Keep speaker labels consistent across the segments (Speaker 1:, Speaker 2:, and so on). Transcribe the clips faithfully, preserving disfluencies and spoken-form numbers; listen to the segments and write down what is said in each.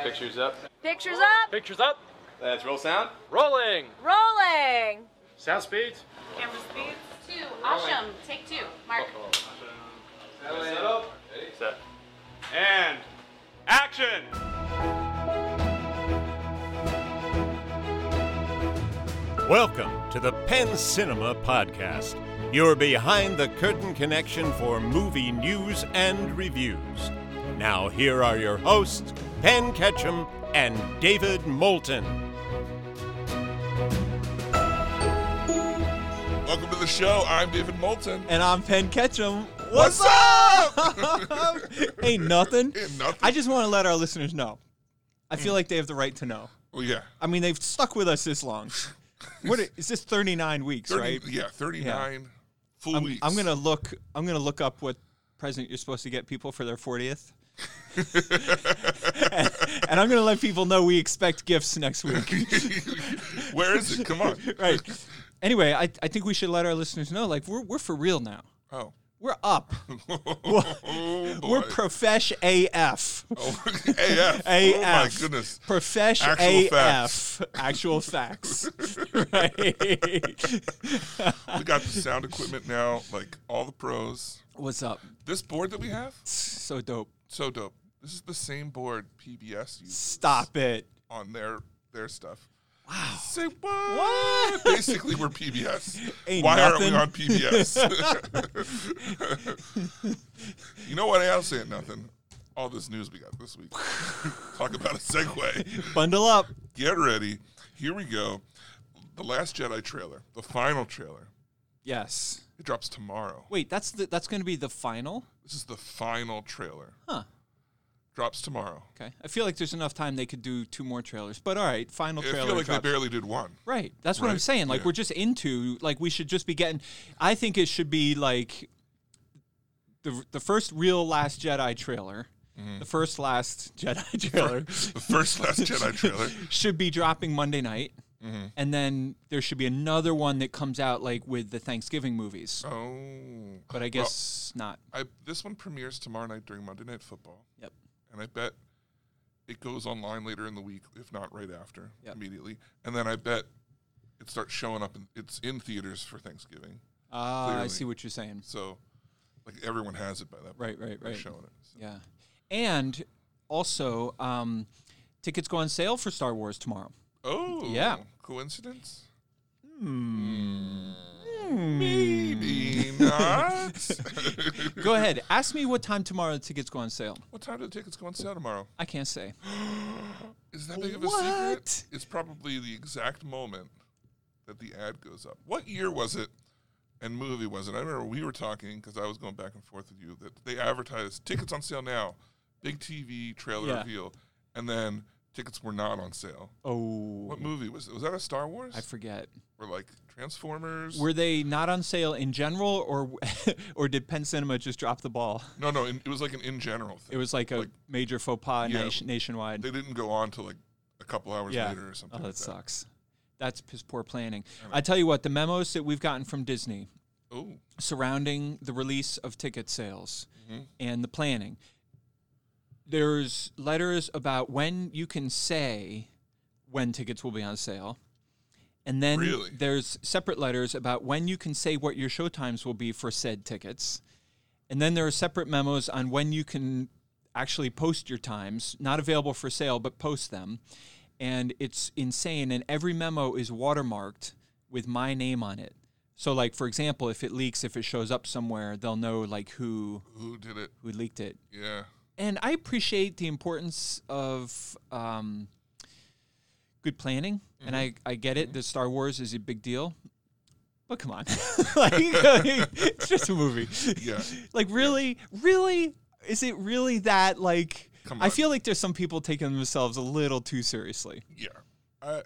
Speaker 1: Pictures up.
Speaker 2: Pictures up.
Speaker 3: Pictures up.
Speaker 1: Let's roll sound.
Speaker 3: Rolling.
Speaker 2: Rolling.
Speaker 3: Sound speeds.
Speaker 4: Camera speeds. Two. Asham. Take two. Mark.
Speaker 1: Set up. Ready?
Speaker 3: Set. And action.
Speaker 5: Welcome to the Penn Cinema Podcast, your behind-the-curtain connection for movie news and reviews. Now here are your hosts, Penn Ketchum and David Moulton.
Speaker 6: Welcome to the show. I'm David Moulton.
Speaker 7: And I'm Penn Ketchum.
Speaker 6: What's,
Speaker 7: What's
Speaker 6: up?
Speaker 7: up? Ain't nothing.
Speaker 6: Ain't nothing.
Speaker 7: I just want to let our listeners know. I feel mm. like they have the right to know.
Speaker 6: Well, yeah.
Speaker 7: I mean, they've stuck with us this long. What is this? thirty-nine weeks,
Speaker 6: thirty,
Speaker 7: right?
Speaker 6: Yeah, thirty-nine yeah. full
Speaker 7: I'm,
Speaker 6: weeks.
Speaker 7: I'm gonna look. I'm gonna look up what present you're supposed to get people for their fortieth, and, and I'm gonna let people know we expect gifts next week.
Speaker 6: Where is it? Come on.
Speaker 7: Right. Anyway, I I think we should let our listeners know, like we're we're for real now.
Speaker 6: Oh.
Speaker 7: We're up.
Speaker 6: oh,
Speaker 7: we're profesh A F.
Speaker 6: Oh, A F.
Speaker 7: A F.
Speaker 6: Oh, my goodness.
Speaker 7: Profesh
Speaker 6: Actual
Speaker 7: A F.
Speaker 6: Facts.
Speaker 7: Actual facts. Right.
Speaker 6: We got the sound equipment now, like all the pros.
Speaker 7: What's up?
Speaker 6: This board that we have?
Speaker 7: So dope.
Speaker 6: So dope. This is the same board P B S uses.
Speaker 7: Stop it.
Speaker 6: On their their stuff.
Speaker 7: Wow.
Speaker 6: Say what?
Speaker 7: What?
Speaker 6: Basically, we're P B S.
Speaker 7: Ain't
Speaker 6: Why
Speaker 7: nothing.
Speaker 6: aren't we on P B S? You know what else ain't nothing? All this news we got this week. Talk about a segue.
Speaker 7: Bundle up.
Speaker 6: Get ready. Here we go. The Last Jedi trailer. The final trailer.
Speaker 7: Yes.
Speaker 6: It drops tomorrow.
Speaker 7: Wait, that's the, that's going to be the final?
Speaker 6: This is the final trailer.
Speaker 7: Huh.
Speaker 6: Drops tomorrow.
Speaker 7: Okay. I feel like there's enough time they could do two more trailers. But all right, final trailer.
Speaker 6: I feel like
Speaker 7: drops.
Speaker 6: they barely did one.
Speaker 7: Right. That's what
Speaker 6: right?
Speaker 7: I'm saying. Like,
Speaker 6: yeah.
Speaker 7: we're just into, like, we should just be getting, I think it should be, like, the the first real Last Jedi trailer, mm-hmm. the first Last Jedi trailer.
Speaker 6: The first Last Jedi trailer.
Speaker 7: Should be dropping Monday night.
Speaker 6: Mm-hmm.
Speaker 7: And then there should be another one that comes out, like, with the Thanksgiving movies.
Speaker 6: Oh.
Speaker 7: But I guess well, not.
Speaker 6: I, this one premieres tomorrow night during Monday Night Football.
Speaker 7: Yep.
Speaker 6: And I bet it goes online later in the week, if not right after,
Speaker 7: yep.
Speaker 6: immediately. And then I bet it starts showing up, in, it's in theaters for Thanksgiving.
Speaker 7: Ah, uh, I see what you're saying.
Speaker 6: So, like, everyone has it by that point.
Speaker 7: Right, right, right.
Speaker 6: Showing it. So.
Speaker 7: Yeah. And also, um, tickets go on sale for Star Wars tomorrow.
Speaker 6: Oh.
Speaker 7: Yeah.
Speaker 6: Coincidence?
Speaker 7: Hmm.
Speaker 6: Maybe not.
Speaker 7: Go ahead. Ask me what time tomorrow the tickets go on sale.
Speaker 6: What time do the tickets go on sale tomorrow?
Speaker 7: I can't say.
Speaker 6: Is that big of a
Speaker 7: what?
Speaker 6: secret? It's probably the exact moment that the ad goes up. What year was it and movie was it? I remember we were talking, because I was going back and forth with you, that they advertised tickets on sale now, big T V trailer
Speaker 7: yeah.
Speaker 6: reveal, and then tickets were not on sale.
Speaker 7: Oh.
Speaker 6: What movie was it? Was that a Star Wars?
Speaker 7: I forget.
Speaker 6: Or like Transformers?
Speaker 7: Were they not on sale in general, or or did Penn Cinema just drop the ball?
Speaker 6: No, no, in, it was like an in general thing.
Speaker 7: It was like a
Speaker 6: like,
Speaker 7: major faux pas
Speaker 6: yeah,
Speaker 7: nation, nationwide.
Speaker 6: They didn't go on to like a couple hours
Speaker 7: yeah.
Speaker 6: later or something.
Speaker 7: Oh, that
Speaker 6: like
Speaker 7: sucks. That. That's piss poor planning.
Speaker 6: I,
Speaker 7: I tell you what, the memos that we've gotten from Disney
Speaker 6: Ooh.
Speaker 7: surrounding the release of ticket sales
Speaker 6: mm-hmm.
Speaker 7: and the planning, there's letters about when you can say when tickets will be on sale. And then
Speaker 6: really?
Speaker 7: There's separate letters about when you can say what your showtimes will be for said tickets. And then there are separate memos on when you can actually post your times, not available for sale, but post them. And it's insane. And every memo is watermarked with my name on it. So, like, for example, if it leaks, if it shows up somewhere, they'll know, like, who
Speaker 6: who did it,
Speaker 7: who leaked it.
Speaker 6: Yeah.
Speaker 7: And I appreciate the importance of um, good planning, mm-hmm. and I, I get it. Mm-hmm. That Star Wars is a big deal, but come on, like, it's just a movie.
Speaker 6: Yeah.
Speaker 7: Like, really, yeah. really, is it really that? Like,
Speaker 6: come
Speaker 7: I feel like there's some people taking themselves a little too seriously.
Speaker 6: Yeah. I,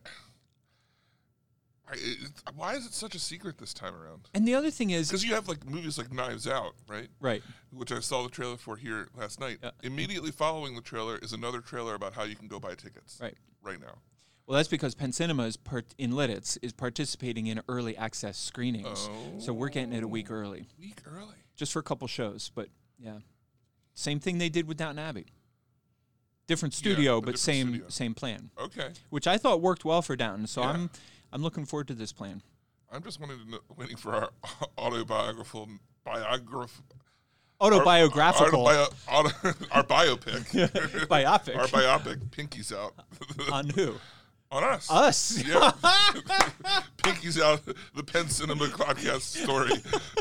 Speaker 6: I, it, why is it such a secret this time around?
Speaker 7: And the other thing is,
Speaker 6: because you have like movies like Knives Out, right?
Speaker 7: Right.
Speaker 6: Which I saw the trailer for here last night.
Speaker 7: Yeah.
Speaker 6: Immediately following the trailer is another trailer about how you can go buy tickets.
Speaker 7: Right.
Speaker 6: Right now.
Speaker 7: Well, that's because Penn Cinema is part in Lidditz is participating in early access screenings,
Speaker 6: oh.
Speaker 7: so we're getting it a week early.
Speaker 6: Week early.
Speaker 7: Just for a couple shows, but yeah, same thing they did with Downton Abbey. different studio,
Speaker 6: a
Speaker 7: but
Speaker 6: different
Speaker 7: same
Speaker 6: studio.
Speaker 7: same plan,
Speaker 6: Okay.
Speaker 7: which I thought worked well for Downton. So
Speaker 6: Yeah.
Speaker 7: I'm I'm looking forward to this plan.
Speaker 6: I'm just waiting, to know, waiting for our autobiographical biograph.
Speaker 7: Autobiographical
Speaker 6: Our, our, bio, auto, our biopic.
Speaker 7: biopic
Speaker 6: Our biopic. Pinky's out.
Speaker 7: on who?
Speaker 6: On us.
Speaker 7: Us.
Speaker 6: Yeah. Pinky's out. The Penn Cinema podcast story.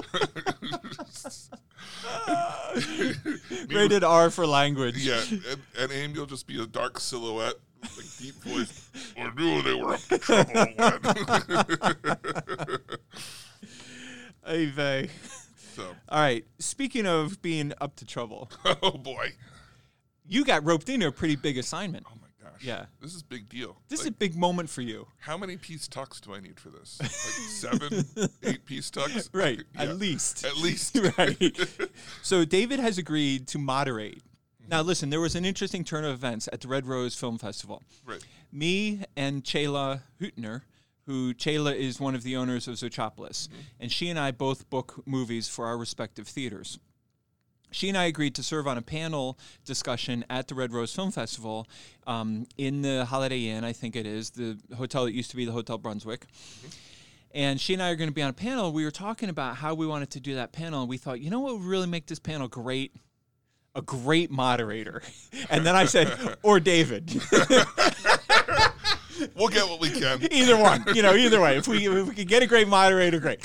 Speaker 7: Rated R for language.
Speaker 6: Yeah, and, and Amy will just be a dark silhouette, like deep voice. I knew they were up to trouble when.
Speaker 7: Hey, vey.
Speaker 6: So,
Speaker 7: All right. Speaking of being up to trouble,
Speaker 6: oh boy.
Speaker 7: you got roped into a pretty big assignment.
Speaker 6: Oh my gosh.
Speaker 7: Yeah.
Speaker 6: This is a big deal.
Speaker 7: This
Speaker 6: Like,
Speaker 7: is a big moment for you.
Speaker 6: how many piece tucks do I need for this? Like seven, eight piece tucks?
Speaker 7: Right.
Speaker 6: Yeah.
Speaker 7: At least.
Speaker 6: At least.
Speaker 7: Right. So David has agreed to moderate. Now, listen, there was an interesting turn of events at the Red Rose Film Festival.
Speaker 6: Right.
Speaker 7: Me and Chayla Hutner, who Chayla is one of the owners of Zootropolis,
Speaker 6: Mm-hmm.
Speaker 7: and she and I both book movies for our respective theaters. She and I agreed to serve on a panel discussion at the Red Rose Film Festival um, in the Holiday Inn, I think it is, the hotel that used to be the Hotel Brunswick. Mm-hmm. And she and I are going to be on a panel. We were talking about how we wanted to do that panel, and we thought, you know what would really make this panel great? A great moderator. And then I said, or David.
Speaker 6: We'll get what we can.
Speaker 7: Either one, you know, either way. If we if we can get a great moderator, great.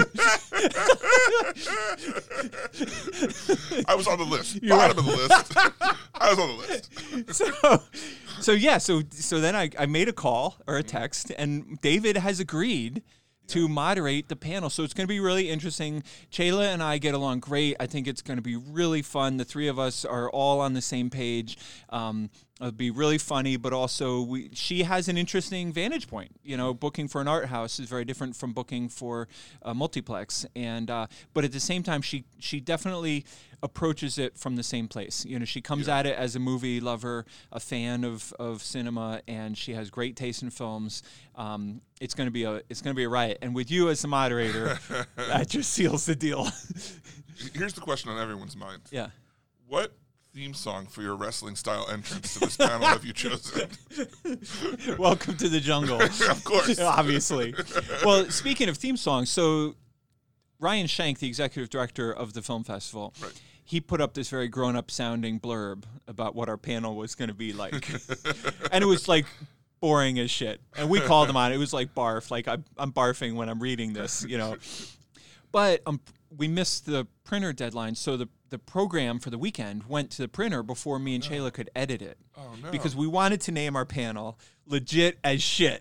Speaker 6: I was on the list.
Speaker 7: You're
Speaker 6: Bottom of the list. I was on the list.
Speaker 7: So, so yeah, so so then I, I made a call or a text, and David has agreed to moderate the panel. So it's going to be really interesting. Chayla and I get along great. I think it's going to be really fun. The three of us are all on the same page. Um, it'll be really funny, but also we, she has an interesting vantage point. You know, booking for an art house is very different from booking for a multiplex. And uh, but at the same time, she she definitely approaches it from the same place. You know, she comes
Speaker 6: Yeah.
Speaker 7: at it as a movie lover, a fan of, of cinema, and she has great taste in films. Um, it's going to be a it's going to be a riot. And with you as the moderator, that just seals the deal.
Speaker 6: Here's the question on everyone's mind.
Speaker 7: Yeah.
Speaker 6: What theme song for your wrestling style entrance to this panel have you chosen?
Speaker 7: Welcome to the jungle.
Speaker 6: Of course.
Speaker 7: Obviously. Well, speaking of theme songs, so Ryan Shank, the executive director of the film festival,
Speaker 6: Right.
Speaker 7: he put up this very grown-up sounding blurb about what our panel was going to be like. And it was like boring as shit. And we called him on it. It was like barf. Like I'm, I'm barfing when I'm reading this, you know. But um, we missed the printer deadline, so the, the program for the weekend went to the printer before me and Chayla could edit it.
Speaker 6: Oh, no.
Speaker 7: Because we wanted to name our panel Legit as Shit.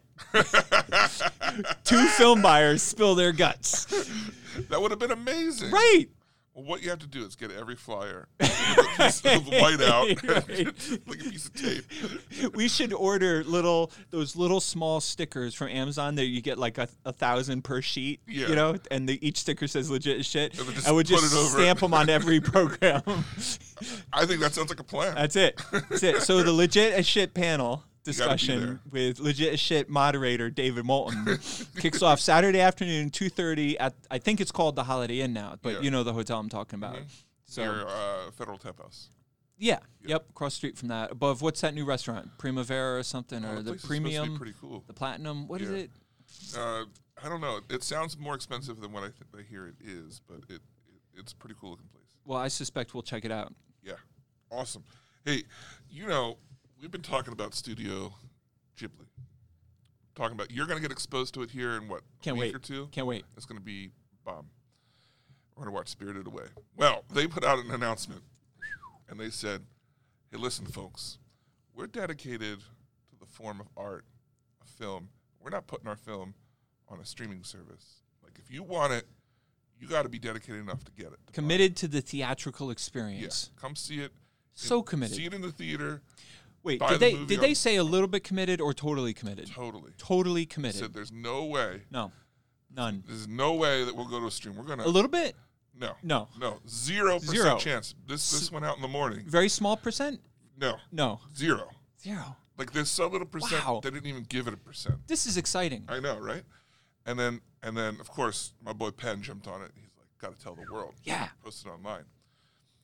Speaker 7: Two film buyers spill their guts.
Speaker 6: That would have been amazing.
Speaker 7: Right.
Speaker 6: Well, what you have to do is get every flyer with a piece of white out,
Speaker 7: Right.
Speaker 6: like a piece of tape.
Speaker 7: We should order little those little small stickers from Amazon that you get like a, a thousand per sheet,
Speaker 6: Yeah.
Speaker 7: you know, and the, each sticker says legit as shit.
Speaker 6: And then just
Speaker 7: I would
Speaker 6: put
Speaker 7: just
Speaker 6: it over
Speaker 7: stamp
Speaker 6: it.
Speaker 7: them on every program.
Speaker 6: I think that sounds like a plan.
Speaker 7: That's it. That's it. So the legit as shit panel
Speaker 6: gotta be
Speaker 7: discussion
Speaker 6: there.
Speaker 7: with legit as shit moderator David Moulton kicks off Saturday afternoon, two thirty at I think it's called the Holiday Inn now, but
Speaker 6: Yeah.
Speaker 7: you know the hotel I'm talking about.
Speaker 6: Mhm.
Speaker 7: So
Speaker 6: Near uh, Federal Tap House.
Speaker 7: yeah, yep, across the street from that. Above what's that new restaurant? Primavera or something,
Speaker 6: Oh,
Speaker 7: or
Speaker 6: the
Speaker 7: the
Speaker 6: place is supposed to be
Speaker 7: premium,
Speaker 6: pretty cool.
Speaker 7: the platinum. What is
Speaker 6: Yeah.
Speaker 7: it?
Speaker 6: Uh, I don't know. It sounds more expensive than what I, th- I hear it is, but it, it it's a pretty cool looking place.
Speaker 7: Well, I suspect we'll check it out.
Speaker 6: Yeah, awesome. Hey, you know, we've been talking about Studio Ghibli. Talking about you're going to get exposed to it here in what
Speaker 7: Can't
Speaker 6: a week
Speaker 7: wait.
Speaker 6: or two.
Speaker 7: Can't wait.
Speaker 6: It's going to be bomb. We're going to watch Spirited Away. Well, they put out an announcement, and they said, "Hey, listen, folks, we're dedicated to the form of art, a film. We're not putting our film on a streaming service. Like, if you want it, you got to be dedicated enough to get it. to buy it.
Speaker 7: Committed to the theatrical
Speaker 6: Yeah,
Speaker 7: experience.
Speaker 6: come see it.
Speaker 7: So
Speaker 6: It-
Speaker 7: committed.
Speaker 6: See it in the theater.
Speaker 7: Wait,
Speaker 6: buy
Speaker 7: did
Speaker 6: the
Speaker 7: they
Speaker 6: movie
Speaker 7: did
Speaker 6: on-
Speaker 7: they say a little bit committed or totally committed?
Speaker 6: Totally.
Speaker 7: Totally
Speaker 6: They
Speaker 7: committed.
Speaker 6: said there's no way.
Speaker 7: No, none.
Speaker 6: There's no way that we'll go to a stream. We're
Speaker 7: A
Speaker 6: gonna
Speaker 7: little bit.
Speaker 6: no,
Speaker 7: No.
Speaker 6: no, zero percent
Speaker 7: Zero.
Speaker 6: chance. This this went out in the morning.
Speaker 7: Very small percent.
Speaker 6: No,
Speaker 7: No,
Speaker 6: zero.
Speaker 7: zero.
Speaker 6: Like there's so little percent
Speaker 7: Wow.
Speaker 6: they didn't even give it a percent.
Speaker 7: This is exciting.
Speaker 6: I know, right? And then and then of course my boy Penn jumped on it. He's like, got to tell the world.
Speaker 7: Yeah.
Speaker 6: Posted online.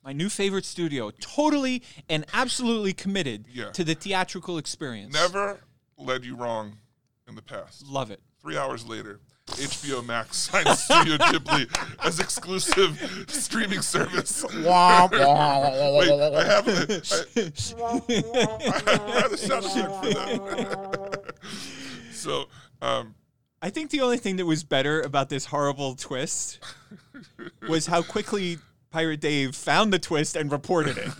Speaker 7: My new favorite studio. Totally and absolutely committed
Speaker 6: Yeah.
Speaker 7: to the theatrical experience.
Speaker 6: Never led you wrong in the past.
Speaker 7: Love it.
Speaker 6: Three hours later, H B O Max signed Studio Ghibli as exclusive streaming service. Wait, I have the, I, I have the sound effect for that. So, um,
Speaker 7: I think the only thing that was better about this horrible twist was how quickly Pirate Dave found the twist and reported it.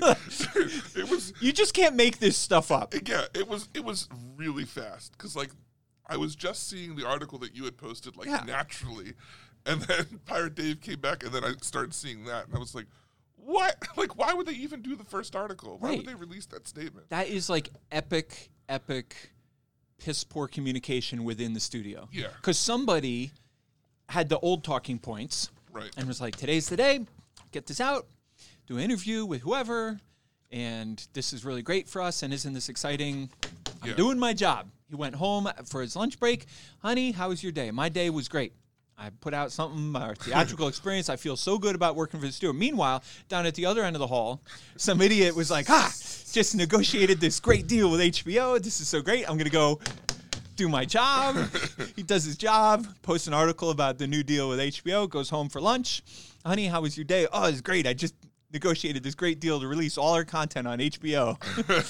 Speaker 6: it was
Speaker 7: You just can't make this stuff up.
Speaker 6: yeah, it was it was really fast because like I was just seeing the article that you had posted like
Speaker 7: Yeah.
Speaker 6: naturally, and then Pirate Dave came back, and then I started seeing that, and I was like, what? Like, why would they even do the first article? Why
Speaker 7: Right.
Speaker 6: would they release that statement?
Speaker 7: That is like epic, epic, piss poor communication within the studio.
Speaker 6: Yeah.
Speaker 7: Because somebody had the old talking points
Speaker 6: Right.
Speaker 7: and was like, today's the day, get this out, do an interview with whoever, and this is really great for us, and isn't this exciting? I'm
Speaker 6: Yeah.
Speaker 7: doing my job. He went home for his lunch break. Honey, how was your day? My day was great. I put out something, our theatrical experience. I feel so good about working for the studio. Meanwhile, down at the other end of the hall, some idiot was like, ah, just negotiated this great deal with H B O. This is so great. I'm going to go do my job. He does his job, posts an article about the new deal with H B O, goes home for lunch. Honey, how was your day? Oh, it's great. I just negotiated this great deal to release all our content on H B O.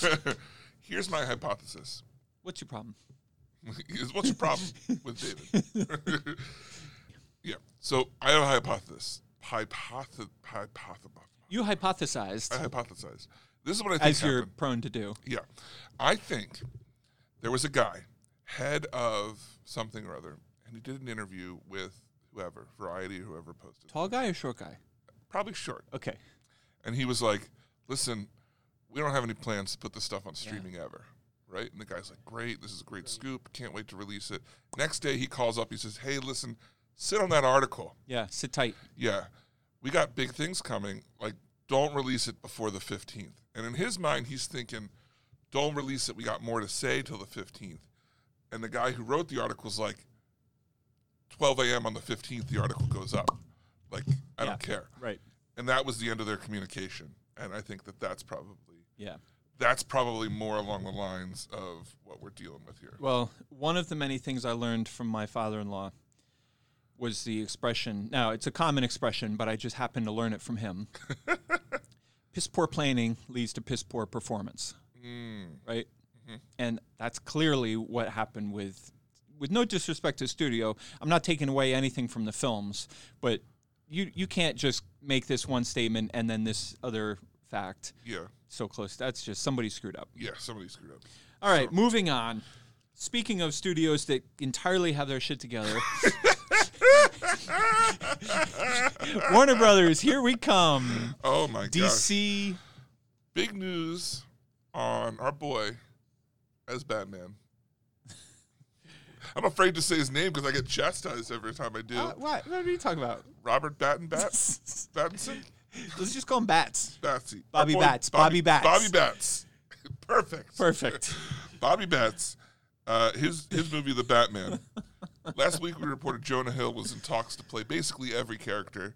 Speaker 6: Here's my hypothesis.
Speaker 7: What's your problem?
Speaker 6: Is what's your problem with David? Yeah. So I have a hypothesis. Hypothesis. Hypothesis.
Speaker 7: You hypothesized,
Speaker 6: I hypothesize. This is what I think
Speaker 7: as you're
Speaker 6: happened.
Speaker 7: prone to do.
Speaker 6: Yeah. I think there was a guy, head of something or other, and he did an interview with whoever, Variety, whoever posted.
Speaker 7: Tall guy or short guy?
Speaker 6: Probably short.
Speaker 7: Okay.
Speaker 6: And he was like, listen, we don't have any plans to put this stuff on streaming ever. Right? And the guy's like, great, this is a great scoop. Can't wait to release it. Next day he calls up, he says, hey, listen, sit on that article.
Speaker 7: Yeah, sit tight.
Speaker 6: Yeah. We got big things coming. Like, don't release it before the fifteenth. And in his mind, he's thinking, don't release it. We got more to say till the fifteenth. And the guy who wrote the article is like, twelve a.m. on the fifteenth, the article goes up. Like, I
Speaker 7: Yeah.
Speaker 6: don't care.
Speaker 7: Right.
Speaker 6: And that was the end of their communication. And I think that that's probably
Speaker 7: Yeah.
Speaker 6: that's probably more along the lines of what we're dealing with here.
Speaker 7: Well, one of the many things I learned from my father-in-law was the expression. Now, it's a common expression, but I just happened to learn it from him. Piss poor planning leads to piss poor performance.
Speaker 6: Mm.
Speaker 7: Right? Mm-hmm. And that's clearly what happened with, with no disrespect to studio. I'm not taking away anything from the films, but you you can't just make this one statement and then this other fact
Speaker 6: Yeah.
Speaker 7: so close. That's just somebody screwed up.
Speaker 6: Yeah, somebody screwed up.
Speaker 7: All right, moving on. Speaking of studios that entirely have their shit together, Warner Brothers, here we come.
Speaker 6: Oh, my
Speaker 7: D C.
Speaker 6: gosh. Big news on our boy as Batman. I'm afraid to say his name because I get chastised every time I do.
Speaker 7: Uh, what? What are you talking about?
Speaker 6: Robert Batten Bats? Battinson?
Speaker 7: Let's just call him Bats.
Speaker 6: Batsy.
Speaker 7: Bobby
Speaker 6: Our boy
Speaker 7: Bats. Bobby Bats.
Speaker 6: Bobby Bats. Perfect.
Speaker 7: Perfect.
Speaker 6: Bobby Bats. Uh, his his movie, The Batman. Last week we reported Jonah Hill was in talks to play basically every character.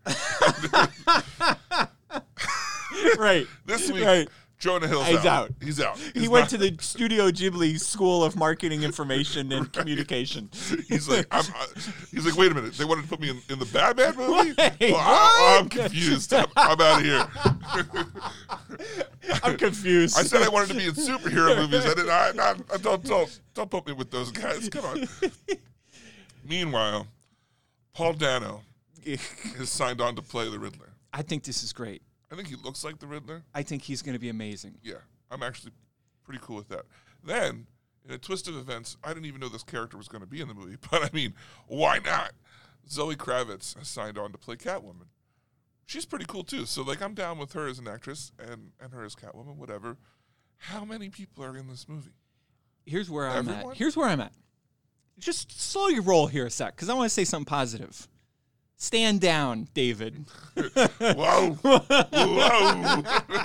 Speaker 7: Right.
Speaker 6: This week,
Speaker 7: Right.
Speaker 6: Jonah Hill's
Speaker 7: He's
Speaker 6: out.
Speaker 7: out.
Speaker 6: He's out.
Speaker 7: He
Speaker 6: He's
Speaker 7: went
Speaker 6: not-
Speaker 7: to the Studio Ghibli School of Marketing Information and Communication.
Speaker 6: He's like, I'm, uh, he's like, wait a minute. They wanted to put me in, in the Batman movie?
Speaker 7: Wait,
Speaker 6: Well, I,
Speaker 7: what?
Speaker 6: I'm confused. I'm, I'm out of here.
Speaker 7: I'm confused.
Speaker 6: I said I wanted to be in superhero movies. I didn't. I, I, I don't don't don't put me with those guys. Come on. Meanwhile, Paul Dano is signed on to play the Riddler.
Speaker 7: I think this is great.
Speaker 6: I think he looks like the Riddler.
Speaker 7: I think he's going to be amazing.
Speaker 6: Yeah, I'm actually pretty cool with that. Then, in a twist of events, I didn't even know this character was going to be in the movie. But I mean, why not? Zoe Kravitz has signed on to play Catwoman. She's pretty cool too. So like, I'm down with her as an actress and and her as Catwoman. Whatever. How many people are in this movie?
Speaker 7: Here's where I'm
Speaker 6: Everyone?
Speaker 7: at. Here's where I'm at. Just slow your roll here a sec, because I want to say something positive. Stand down, David.
Speaker 6: Whoa! Whoa!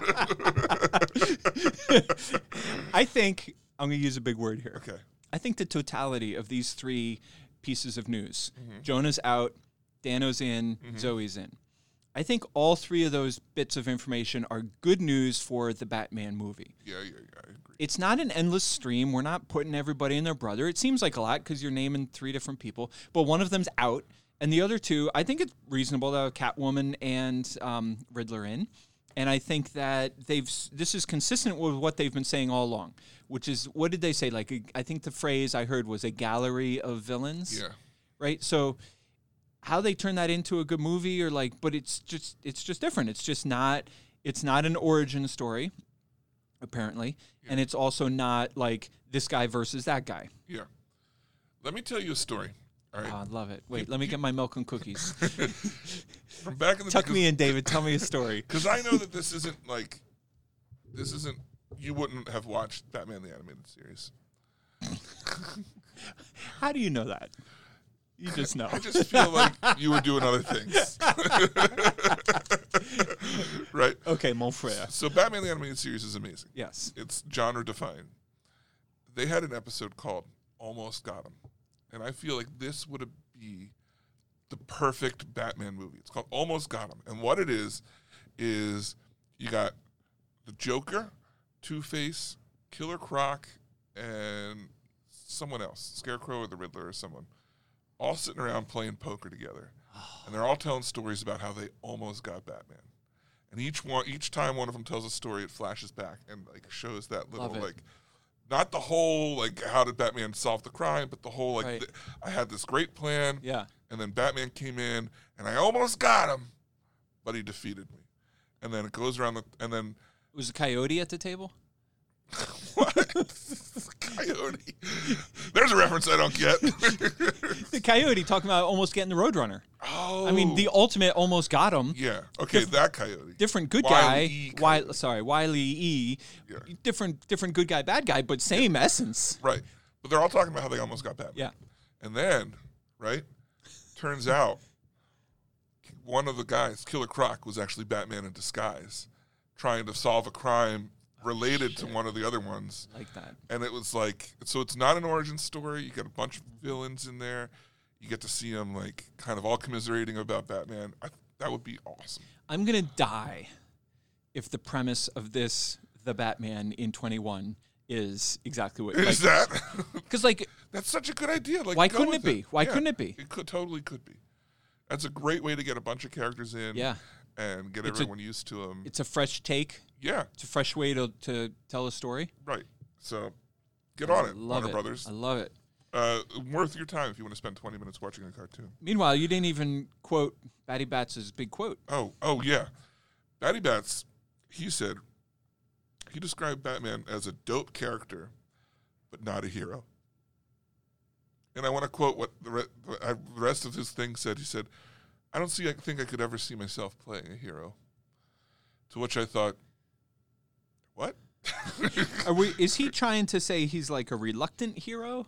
Speaker 7: I think I'm going to use a big word here.
Speaker 6: Okay.
Speaker 7: I think the totality of these three pieces of news,
Speaker 6: Mm-hmm.
Speaker 7: Jonah's out, Dano's in, Zoe's in. I think all three of those bits of information are good news for the Batman movie.
Speaker 6: Yeah, yeah, yeah, I agree.
Speaker 7: It's not an endless stream. We're not putting everybody and their brother. It seems like a lot because you're naming three different people, but one of them's out, and the other two, I think it's reasonable to have Catwoman and um, Riddler in, and I think that they've. This is consistent with what they've been saying all along, which is, what did they say? Like, a, I think the phrase I heard was a gallery of villains.
Speaker 6: Yeah.
Speaker 7: Right. So, how they turn that into a good movie, or like, but it's just it's just different. It's just not. It's not an origin story, apparently. And it's also not like this guy versus that guy.
Speaker 6: Yeah. Let me tell you a story. All right.
Speaker 7: Oh, I love it. Wait, let me get my milk and cookies.
Speaker 6: From back in the
Speaker 7: Tuck me in, David. Tell me a story.
Speaker 6: Because I know that this isn't like, this isn't, you wouldn't have watched Batman the Animated Series.
Speaker 7: How do you know that? You just know.
Speaker 6: I just feel like you were doing other things. Right?
Speaker 7: Okay, mon frère.
Speaker 6: So Batman the Animated Series is amazing.
Speaker 7: Yes.
Speaker 6: It's genre defying. They had an episode called Almost Got Him. And I feel like this would be the perfect Batman movie. It's called Almost Got Him. And what it is, is you got the Joker, Two-Face, Killer Croc, and someone else, Scarecrow or the Riddler or someone, all sitting around playing poker together. And they're all telling stories about how they almost got Batman. And each one, each time one of them tells a story, it flashes back and like shows that little
Speaker 7: Love it.
Speaker 6: like, not the whole like how did Batman solve the crime, but the whole like
Speaker 7: Right.
Speaker 6: th- I had this great plan,
Speaker 7: Yeah.
Speaker 6: and then Batman came in and I almost got him, but he defeated me. And then it goes around the and then
Speaker 7: Was a coyote at the table?
Speaker 6: what? Coyote. There's a reference I don't get.
Speaker 7: The coyote talking about almost getting the Roadrunner.
Speaker 6: Oh,
Speaker 7: I mean, the ultimate almost got him.
Speaker 6: yeah. Okay, that coyote.
Speaker 7: Different good
Speaker 6: Wile E.
Speaker 7: guy. Wile,
Speaker 6: Coyote.
Speaker 7: sorry, Wiley E.
Speaker 6: Yeah.
Speaker 7: Different, different good guy, bad guy, but same essence.
Speaker 6: Right. But they're all talking about how they almost got Batman.
Speaker 7: Yeah.
Speaker 6: And then, right, turns out one of the guys, Killer Croc, was actually Batman in disguise, trying to solve a crime related to one of the other ones.
Speaker 7: Like that.
Speaker 6: And it was like, so it's not an origin story. You got a bunch of villains in there. You get to see them, like, kind of all commiserating about Batman. I, that would be awesome.
Speaker 7: I'm gonna die if the premise of this, the Batman in twenty-one, is exactly what.
Speaker 6: Is that?
Speaker 7: Because like,
Speaker 6: That's such a good idea. Like,
Speaker 7: Why
Speaker 6: go
Speaker 7: couldn't
Speaker 6: with
Speaker 7: it be? Why
Speaker 6: Yeah,
Speaker 7: couldn't it be?
Speaker 6: It could totally could be. That's a great way to get a bunch of characters in.
Speaker 7: Yeah.
Speaker 6: And get
Speaker 7: It's a-
Speaker 6: everyone used to them.
Speaker 7: it's a fresh take.
Speaker 6: Yeah.
Speaker 7: It's a fresh way to to tell a story.
Speaker 6: Right. So get on
Speaker 7: I
Speaker 6: it,
Speaker 7: love
Speaker 6: Warner
Speaker 7: it.
Speaker 6: Brothers.
Speaker 7: I love it.
Speaker 6: Uh, worth your time if you want to spend twenty minutes watching a cartoon.
Speaker 7: Meanwhile, you didn't even quote Batty Bats' big quote.
Speaker 6: Oh, oh yeah. Batty Bats, he said, he described Batman as a dope character, but not a hero. And I want to quote what the, re- the rest of his thing said. He said, I don't see, I think I could ever see myself playing a hero. To which I thought, what?
Speaker 7: Are we? Is he trying to say he's like a reluctant hero?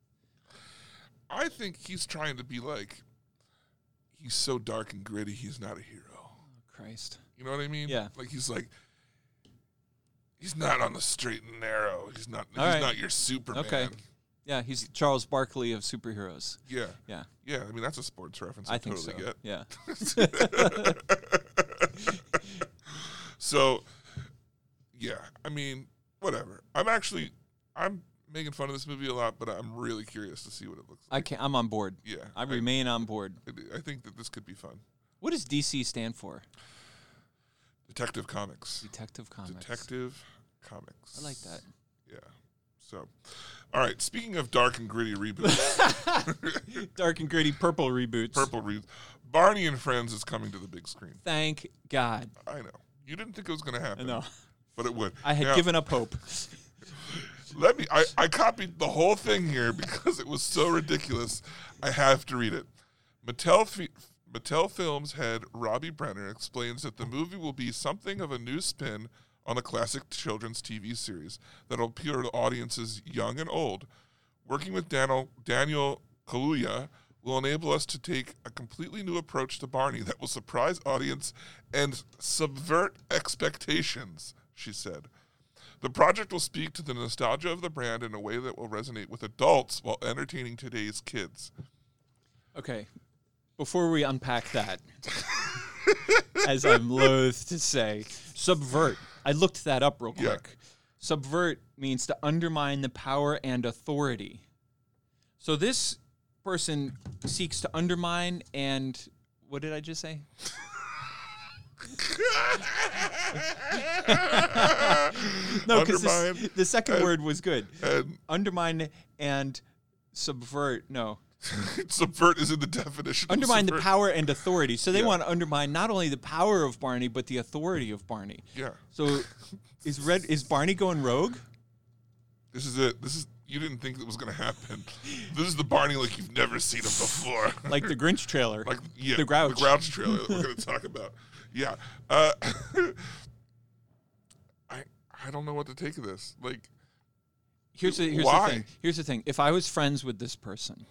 Speaker 6: I think he's trying to be like, he's so dark and gritty, he's not a hero.
Speaker 7: Christ.
Speaker 6: You know what I mean?
Speaker 7: Yeah.
Speaker 6: Like he's like, he's not on the straight and narrow. He's not.
Speaker 7: All
Speaker 6: he's
Speaker 7: right.
Speaker 6: not your Superman.
Speaker 7: Okay. Yeah, he's Charles Barkley of superheroes.
Speaker 6: Yeah.
Speaker 7: Yeah,
Speaker 6: Yeah. I mean, that's a sports reference. I,
Speaker 7: I think
Speaker 6: totally
Speaker 7: so.
Speaker 6: get.
Speaker 7: Yeah.
Speaker 6: So, yeah. I mean, whatever. I'm actually, I'm making fun of this movie a lot, but I'm really curious to see what it looks like.
Speaker 7: I can I'm on board.
Speaker 6: Yeah.
Speaker 7: I remain on board.
Speaker 6: I, I think that this could be fun.
Speaker 7: What does D C stand for?
Speaker 6: Detective Comics.
Speaker 7: Detective Comics.
Speaker 6: Detective Comics.
Speaker 7: I like that.
Speaker 6: Yeah. So, all right. Speaking of dark and gritty reboots,
Speaker 7: Dark and gritty purple reboots.
Speaker 6: purple reboots, Barney and Friends is coming to the big screen.
Speaker 7: Thank God.
Speaker 6: I know. You didn't think it was going to
Speaker 7: I
Speaker 6: happen.
Speaker 7: know.
Speaker 6: But it would.
Speaker 7: I had
Speaker 6: Now,
Speaker 7: given up hope.
Speaker 6: Let me. I, I copied the whole thing here because it was so ridiculous. I have to read it. Mattel, Fi- Mattel Films head Robbie Brenner explains that the movie will be something of a new spin on the classic children's T V series that will appeal to audiences young and old. Working with Daniel, Daniel Kaluuya will enable us to take a completely new approach to Barney that will surprise audience and subvert expectations, she said. The project will speak to the nostalgia of the brand in a way that will resonate with adults while entertaining today's kids.
Speaker 7: Okay. Before we unpack that, as I'm loath to say. Subvert. I looked that up real quick.
Speaker 6: Yeah.
Speaker 7: Subvert means to undermine the power and authority. So this person seeks to undermine and what did I just say? No, because
Speaker 6: Undermine
Speaker 7: the second
Speaker 6: and-
Speaker 7: word was good.
Speaker 6: And
Speaker 7: Undermine and subvert. No.
Speaker 6: subvert is in the definition. of
Speaker 7: Undermine the
Speaker 6: subvert.
Speaker 7: power and authority. So they
Speaker 6: Yeah.
Speaker 7: want to undermine not only the power of Barney, but the authority of Barney.
Speaker 6: Yeah.
Speaker 7: So is Red is Barney going rogue?
Speaker 6: This is it. This is. You didn't think it was going to happen. This is the Barney like you've never seen him before.
Speaker 7: Like the Grinch trailer.
Speaker 6: Like yeah,
Speaker 7: the Grouch.
Speaker 6: the Grouch trailer that we're going to talk about. Yeah. Uh, I I don't know what to take of this. Like,
Speaker 7: Here's the here's
Speaker 6: why?
Speaker 7: the thing. Here's the thing. If I was friends with this person,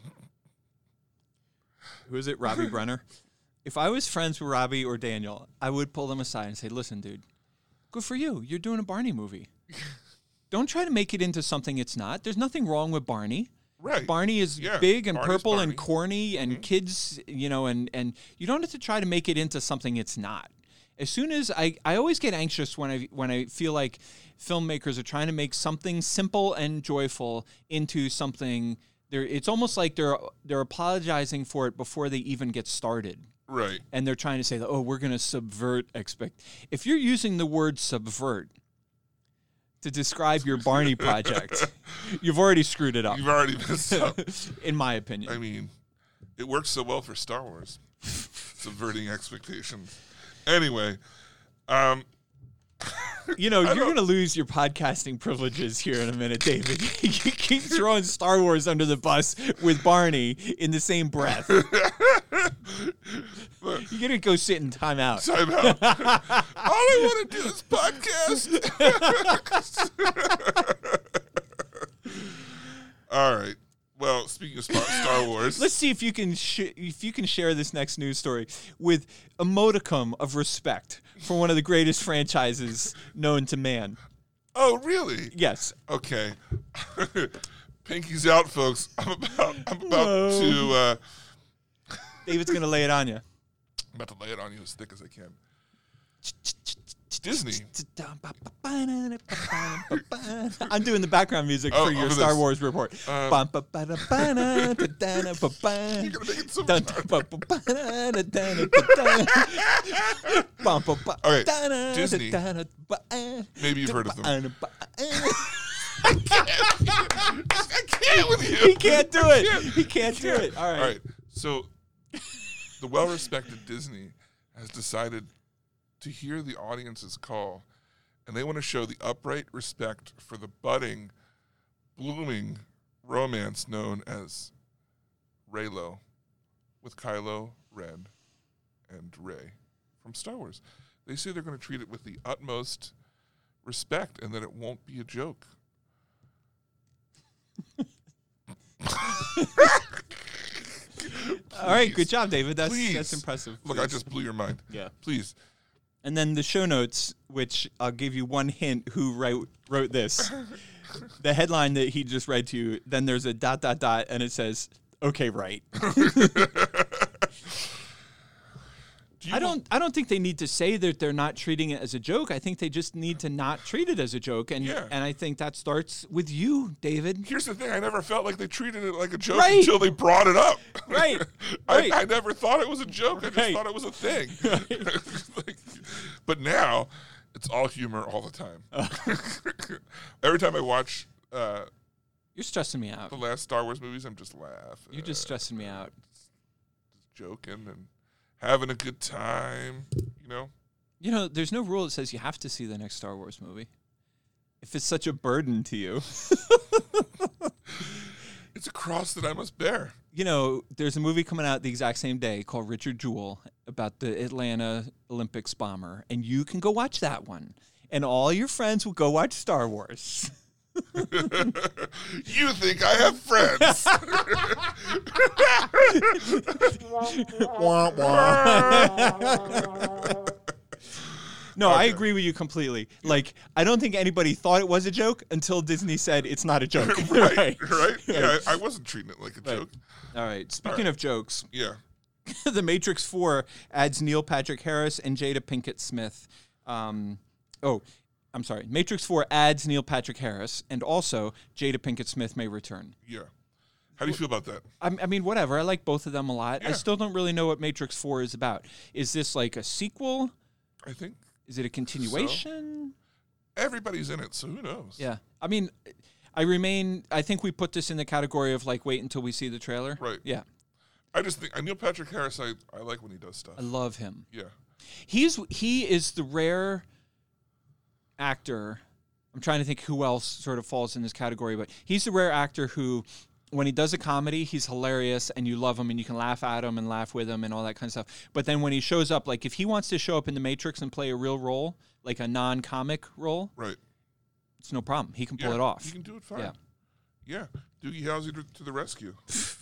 Speaker 7: who is it, Robbie Brenner? If I was friends with Robbie or Daniel, I would pull them aside and say, "Listen, dude, good for you. You're doing a Barney movie. Don't try to make it into something it's not. There's nothing wrong with Barney.
Speaker 6: right.
Speaker 7: Barney is
Speaker 6: Yeah,
Speaker 7: big and
Speaker 6: Barney's
Speaker 7: purple
Speaker 6: Barney.
Speaker 7: and corny and kids, you know, and, and you don't have to try to make it into something it's not. As soon as I, I always get anxious when I when I feel like filmmakers are trying to make something simple and joyful into something. They're, it's almost like they're they're apologizing for it before they even get started.
Speaker 6: Right.
Speaker 7: And they're trying to say that, oh, we're going to subvert expect. If you're using the word subvert to describe your Barney project, you've already screwed it up,
Speaker 6: You've already messed up.
Speaker 7: in my opinion.
Speaker 6: I mean, it works so well for Star Wars, subverting expectations. Anyway, um,
Speaker 7: You know, you're
Speaker 6: don't-
Speaker 7: going to lose your podcasting privileges here in a minute, David. You keep throwing Star Wars under the bus with Barney in the same breath. You're going to go sit in timeout.
Speaker 6: time out. All I want to do is podcast. All right. Well, speaking of Star Star Wars,
Speaker 7: Let's see if you can sh- if you can share this next news story with a modicum of respect for one of the greatest franchises known to man.
Speaker 6: oh really?
Speaker 7: Yes.
Speaker 6: Okay. Pinky's out, folks. I'm about. I'm about
Speaker 7: Whoa.
Speaker 6: to. Uh,
Speaker 7: David's going to lay it on you.
Speaker 6: I'm about to lay it on you as thick as I can. Disney.
Speaker 7: I'm doing the background music
Speaker 6: Oh,
Speaker 7: for your
Speaker 6: for
Speaker 7: Star
Speaker 6: this.
Speaker 7: Wars report.
Speaker 6: Uh,
Speaker 7: You're
Speaker 6: You're gonna make it so much Okay, Disney. Maybe you've heard of them. I can't with you.
Speaker 7: He can't do it.
Speaker 6: can't.
Speaker 7: He can't do it. All right.
Speaker 6: All right. So, the well-respected Disney has decided to hear the audience's call, and they want to show the upright respect for the budding, blooming romance known as Reylo with Kylo Ren and Rey from Star Wars. They say they're going to treat it with the utmost respect and that it won't be a joke.
Speaker 7: All right. Good job, David. That's
Speaker 6: Please.
Speaker 7: that's impressive.
Speaker 6: Look, I just blew your mind.
Speaker 7: Yeah.
Speaker 6: Please.
Speaker 7: And then the show notes, which I'll give you one hint who wrote, wrote this. The headline that he just read to you, then there's a dot, dot, dot, and it says, okay, right.
Speaker 6: Do you
Speaker 7: I don't I don't think they need to say that they're not treating it as a joke. I think they just need to not treat it as a joke. And
Speaker 6: Yeah.
Speaker 7: and I think that starts with you, David.
Speaker 6: Here's the thing. I never felt like they treated it like a joke
Speaker 7: Right.
Speaker 6: until they brought it up.
Speaker 7: Right.
Speaker 6: I,
Speaker 7: Right.
Speaker 6: I never thought it was a joke. I just
Speaker 7: Right.
Speaker 6: thought it was a thing. Like, but now, it's all humor all the time. Every time I watch uh,
Speaker 7: You're stressing me out.
Speaker 6: the last Star Wars movies, I'm just laughing.
Speaker 7: You're just stressing me out.
Speaker 6: joking and having a good time, you know?
Speaker 7: You know, there's no rule that says you have to see the next Star Wars movie. If it's such a burden to you.
Speaker 6: It's a cross that I must bear.
Speaker 7: You know, there's a movie coming out the exact same day called Richard Jewell about the Atlanta Olympics bomber, and you can go watch that one. And all your friends will go watch Star Wars.
Speaker 6: You think I have friends?
Speaker 7: Wah, wah. No, I agree with you completely. Like, I don't think anybody thought it was a joke until Disney said it's not a joke.
Speaker 6: right, right? Yeah, I, I wasn't treating it like a
Speaker 7: Right.
Speaker 6: joke.
Speaker 7: All right. Speaking of jokes,
Speaker 6: Yeah.
Speaker 7: The Matrix four adds Neil Patrick Harris and Jada Pinkett Smith. Um, oh, I'm sorry. Matrix four adds Neil Patrick Harris, and also Jada Pinkett Smith may return.
Speaker 6: Yeah. How do you feel about that?
Speaker 7: I, I mean, whatever. I like both of them a lot. I
Speaker 6: Yeah.
Speaker 7: still don't really know what Matrix four is about. Is this like a sequel?
Speaker 6: I think
Speaker 7: Is it a continuation?
Speaker 6: everybody's in it, so who knows?
Speaker 7: Yeah. I mean, I remain, I think we put this in the category of like, wait until we see the trailer.
Speaker 6: Right.
Speaker 7: Yeah.
Speaker 6: I just think, Neil Patrick Harris, I, I like when he does stuff.
Speaker 7: I love him.
Speaker 6: Yeah.
Speaker 7: He's he is the rare actor. I'm trying to think who else sort of falls in this category, but he's the rare actor who, when he does a comedy, he's hilarious and you love him and you can laugh at him and laugh with him and all that kind of stuff. But then when he shows up, like if he wants to show up in The Matrix and play a real role, like a non-comic role,
Speaker 6: Right.
Speaker 7: it's no problem. He can pull
Speaker 6: Yeah,
Speaker 7: it off.
Speaker 6: He can do it fine.
Speaker 7: Yeah.
Speaker 6: Yeah. Doogie Howser to, to the rescue.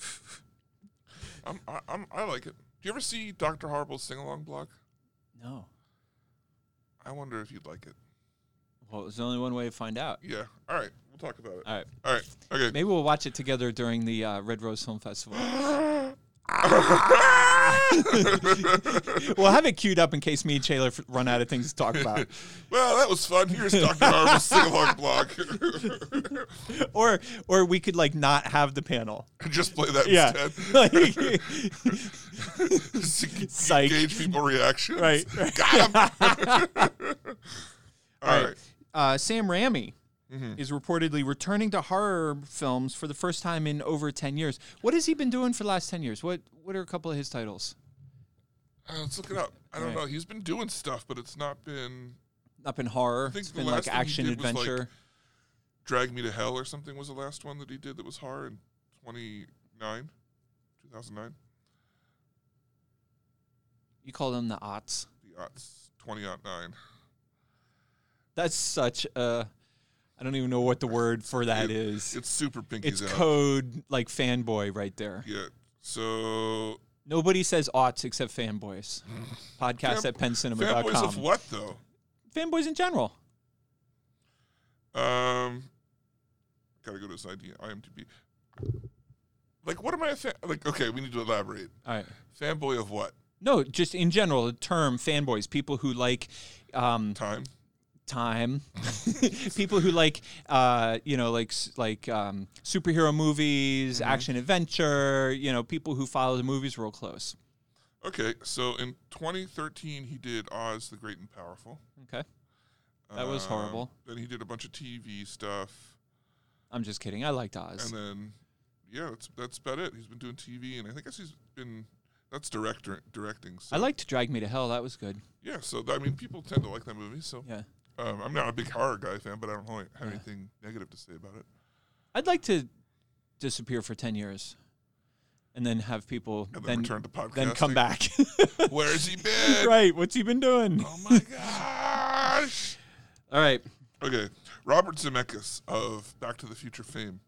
Speaker 6: I'm, I, I'm, I like it. Do you ever see Doctor Horrible's sing-along blog?
Speaker 7: No.
Speaker 6: I wonder if you'd like it.
Speaker 7: Well, there's only one way to find out.
Speaker 6: Yeah. All right. We'll talk about it.
Speaker 7: All right.
Speaker 6: All right. Okay.
Speaker 7: Maybe we'll watch it together during the uh, Red Rose Film Festival. We'll have it queued up in case me and Taylor f- run out of things to talk about.
Speaker 6: Well, that was fun. Here's Doctor Horrible's sing-along blog.
Speaker 7: or or we could like not have the panel.
Speaker 6: Just play that
Speaker 7: Yeah.
Speaker 6: instead.
Speaker 7: Like, Psych.
Speaker 6: Gauge people reactions.
Speaker 7: Right.
Speaker 6: Got him. All
Speaker 7: All
Speaker 6: right.
Speaker 7: right. Uh, Sam Raimi
Speaker 6: Mm-hmm.
Speaker 7: is reportedly returning to horror films for the first time in over ten years. What has he been doing for the last ten years? What What are a couple of his titles?
Speaker 6: Uh, let's look it up. I don't
Speaker 7: Right.
Speaker 6: know. He's been doing stuff, but it's not been
Speaker 7: Not been horror.
Speaker 6: I think
Speaker 7: It's
Speaker 6: the
Speaker 7: been
Speaker 6: last
Speaker 7: like
Speaker 6: thing he
Speaker 7: action
Speaker 6: did was, like,
Speaker 7: adventure.
Speaker 6: Drag Me to Hell or something was the last one that he did that was horror in twenty-nine, two thousand nine.
Speaker 7: You call them the aughts.
Speaker 6: The aughts, twenty oh nine.
Speaker 7: That's such a. I don't even know what the word for that
Speaker 6: It-
Speaker 7: is.
Speaker 6: It's super pinkies
Speaker 7: It's
Speaker 6: out.
Speaker 7: code like fanboy right there.
Speaker 6: Yeah. So
Speaker 7: Nobody says aughts except fanboys. Podcast
Speaker 6: Fan-
Speaker 7: at penn cinema dot com.
Speaker 6: fanboys of what though?
Speaker 7: Fanboys in general.
Speaker 6: Um, gotta go to this I D, I M D B. Like, what am I a fan? Like, okay, we need to elaborate.
Speaker 7: All right.
Speaker 6: Fanboy of what?
Speaker 7: No, just in general, the term fanboys, people who like um,
Speaker 6: Time.
Speaker 7: time, people who like, uh, you know, like s- like um, superhero movies,
Speaker 6: Mm-hmm.
Speaker 7: action adventure, you know, people who follow the movies real close.
Speaker 6: Okay, so in twenty thirteen he did Oz the Great and Powerful.
Speaker 7: Okay. That was
Speaker 6: Um,
Speaker 7: horrible.
Speaker 6: Then he did a bunch of T V stuff,
Speaker 7: I'm just kidding. I liked Oz.
Speaker 6: and then yeah, that's that's about it. He's been doing T V, and I think he's been that's director directing. So.
Speaker 7: I liked Drag Me to Hell. That was good.
Speaker 6: Yeah, so I mean, people tend to like that movie. So
Speaker 7: Yeah.
Speaker 6: um, I'm not a big horror guy fan, but I don't really have
Speaker 7: Yeah.
Speaker 6: anything negative to say about it.
Speaker 7: I'd like to disappear for ten years and then have people
Speaker 6: And then,
Speaker 7: then,
Speaker 6: return to podcasting.
Speaker 7: then come back.
Speaker 6: Where's he been?
Speaker 7: Right. What's he been doing?
Speaker 6: Oh my gosh.
Speaker 7: All right.
Speaker 6: Okay, Robert Zemeckis of Back to the Future fame.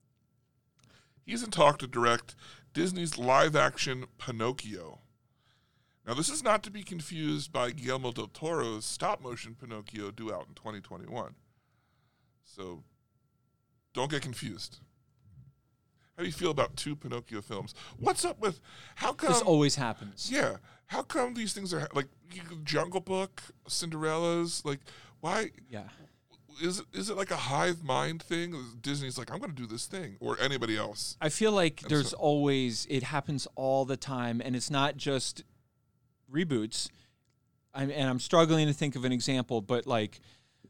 Speaker 6: He's in talk to direct Disney's live-action Pinocchio. Now, this is not to be confused by Guillermo del Toro's stop-motion Pinocchio due out in twenty twenty-one. So, don't get confused. How do you feel about two Pinocchio films? What's up with, how come...
Speaker 7: This always happens.
Speaker 6: Yeah. How come these things are, like, Jungle Book, Cinderella's, like, why...
Speaker 7: Yeah.
Speaker 6: Is it, is it like a hive mind thing? Disney's like, I'm going to do this thing, or anybody else?
Speaker 7: I feel like
Speaker 6: And
Speaker 7: there's
Speaker 6: so-
Speaker 7: always, it happens all the time, and it's not just reboots. I'm, and I'm struggling to think of an example, but like,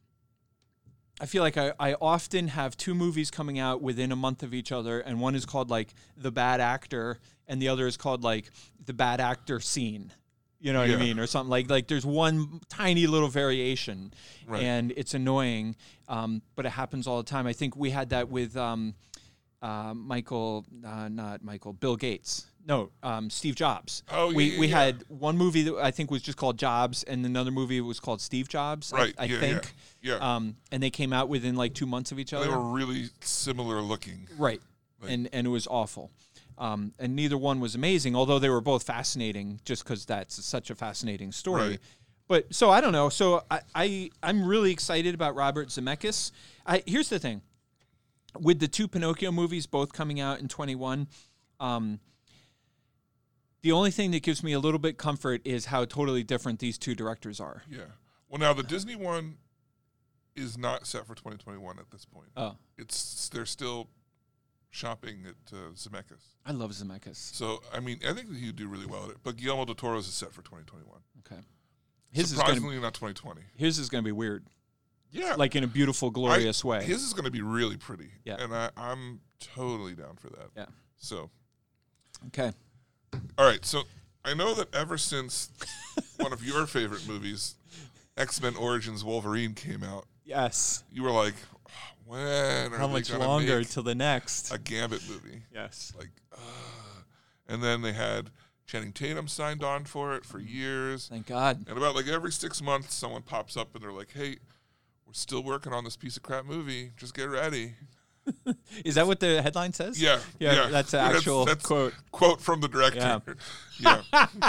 Speaker 7: I feel like I, I often have two movies coming out within a month of each other, and one is called like The Bad Actor, and the other is called like The Bad Actor Scene. You know what
Speaker 6: Yeah.
Speaker 7: I mean? Or something like, like there's one tiny little variation,
Speaker 6: Right.
Speaker 7: and it's annoying, um, but it happens all the time. I think we had that with um, uh, Michael, uh, not Michael, Bill Gates. No, um, Steve Jobs.
Speaker 6: Oh,
Speaker 7: we
Speaker 6: yeah, yeah,
Speaker 7: we
Speaker 6: yeah.
Speaker 7: had one movie that I think was just called Jobs, and another movie was called Steve Jobs. I-
Speaker 6: Right,
Speaker 7: I,
Speaker 6: yeah,
Speaker 7: think.
Speaker 6: yeah, yeah.
Speaker 7: Um, and they came out within like two months of each
Speaker 6: They
Speaker 7: other.
Speaker 6: were really similar looking.
Speaker 7: Right.
Speaker 6: Right.
Speaker 7: And and it was awful. Um, and neither one was amazing, although they were both fascinating just because that's such a fascinating story.
Speaker 6: Right.
Speaker 7: But so I don't know. So I, I, I'm really excited about Robert Zemeckis. I, here's the thing. With the two Pinocchio movies both coming out in twenty-one, um, The only thing that gives me a little bit comfort is how totally different these two directors are.
Speaker 6: Yeah. Well, now the Disney one is not set for twenty twenty-one at this point.
Speaker 7: Oh.
Speaker 6: It's they're still shopping at uh, Zemeckis.
Speaker 7: I love Zemeckis.
Speaker 6: So, I mean, I think that he'd do really well at it. But Guillermo del Toro's is set for twenty twenty-one.
Speaker 7: Okay. His
Speaker 6: Surprisingly,
Speaker 7: is gonna,
Speaker 6: not twenty twenty.
Speaker 7: his is going to be weird.
Speaker 6: Yeah.
Speaker 7: Like in a beautiful, glorious
Speaker 6: I,
Speaker 7: way.
Speaker 6: His is going to be really pretty.
Speaker 7: Yeah.
Speaker 6: And I, I'm totally down for that.
Speaker 7: Yeah.
Speaker 6: So.
Speaker 7: Okay.
Speaker 6: All right. So, I know that ever since one of your favorite movies, X-Men Origins Wolverine, came out,
Speaker 7: Yes.
Speaker 6: you were like, oh, when are
Speaker 7: How
Speaker 6: they
Speaker 7: much
Speaker 6: gonna
Speaker 7: longer
Speaker 6: make
Speaker 7: till the next?
Speaker 6: a Gambit movie?
Speaker 7: Yes.
Speaker 6: Like, uh. And then they had Channing Tatum signed on for it for years.
Speaker 7: Thank God.
Speaker 6: And about like every six months, someone pops up and they're like, hey, we're still working on this piece of crap movie. Just get ready.
Speaker 7: Is that what the headline says?
Speaker 6: Yeah.
Speaker 7: Yeah, that's an actual
Speaker 6: that's
Speaker 7: quote.
Speaker 6: Quote from the director. Yeah.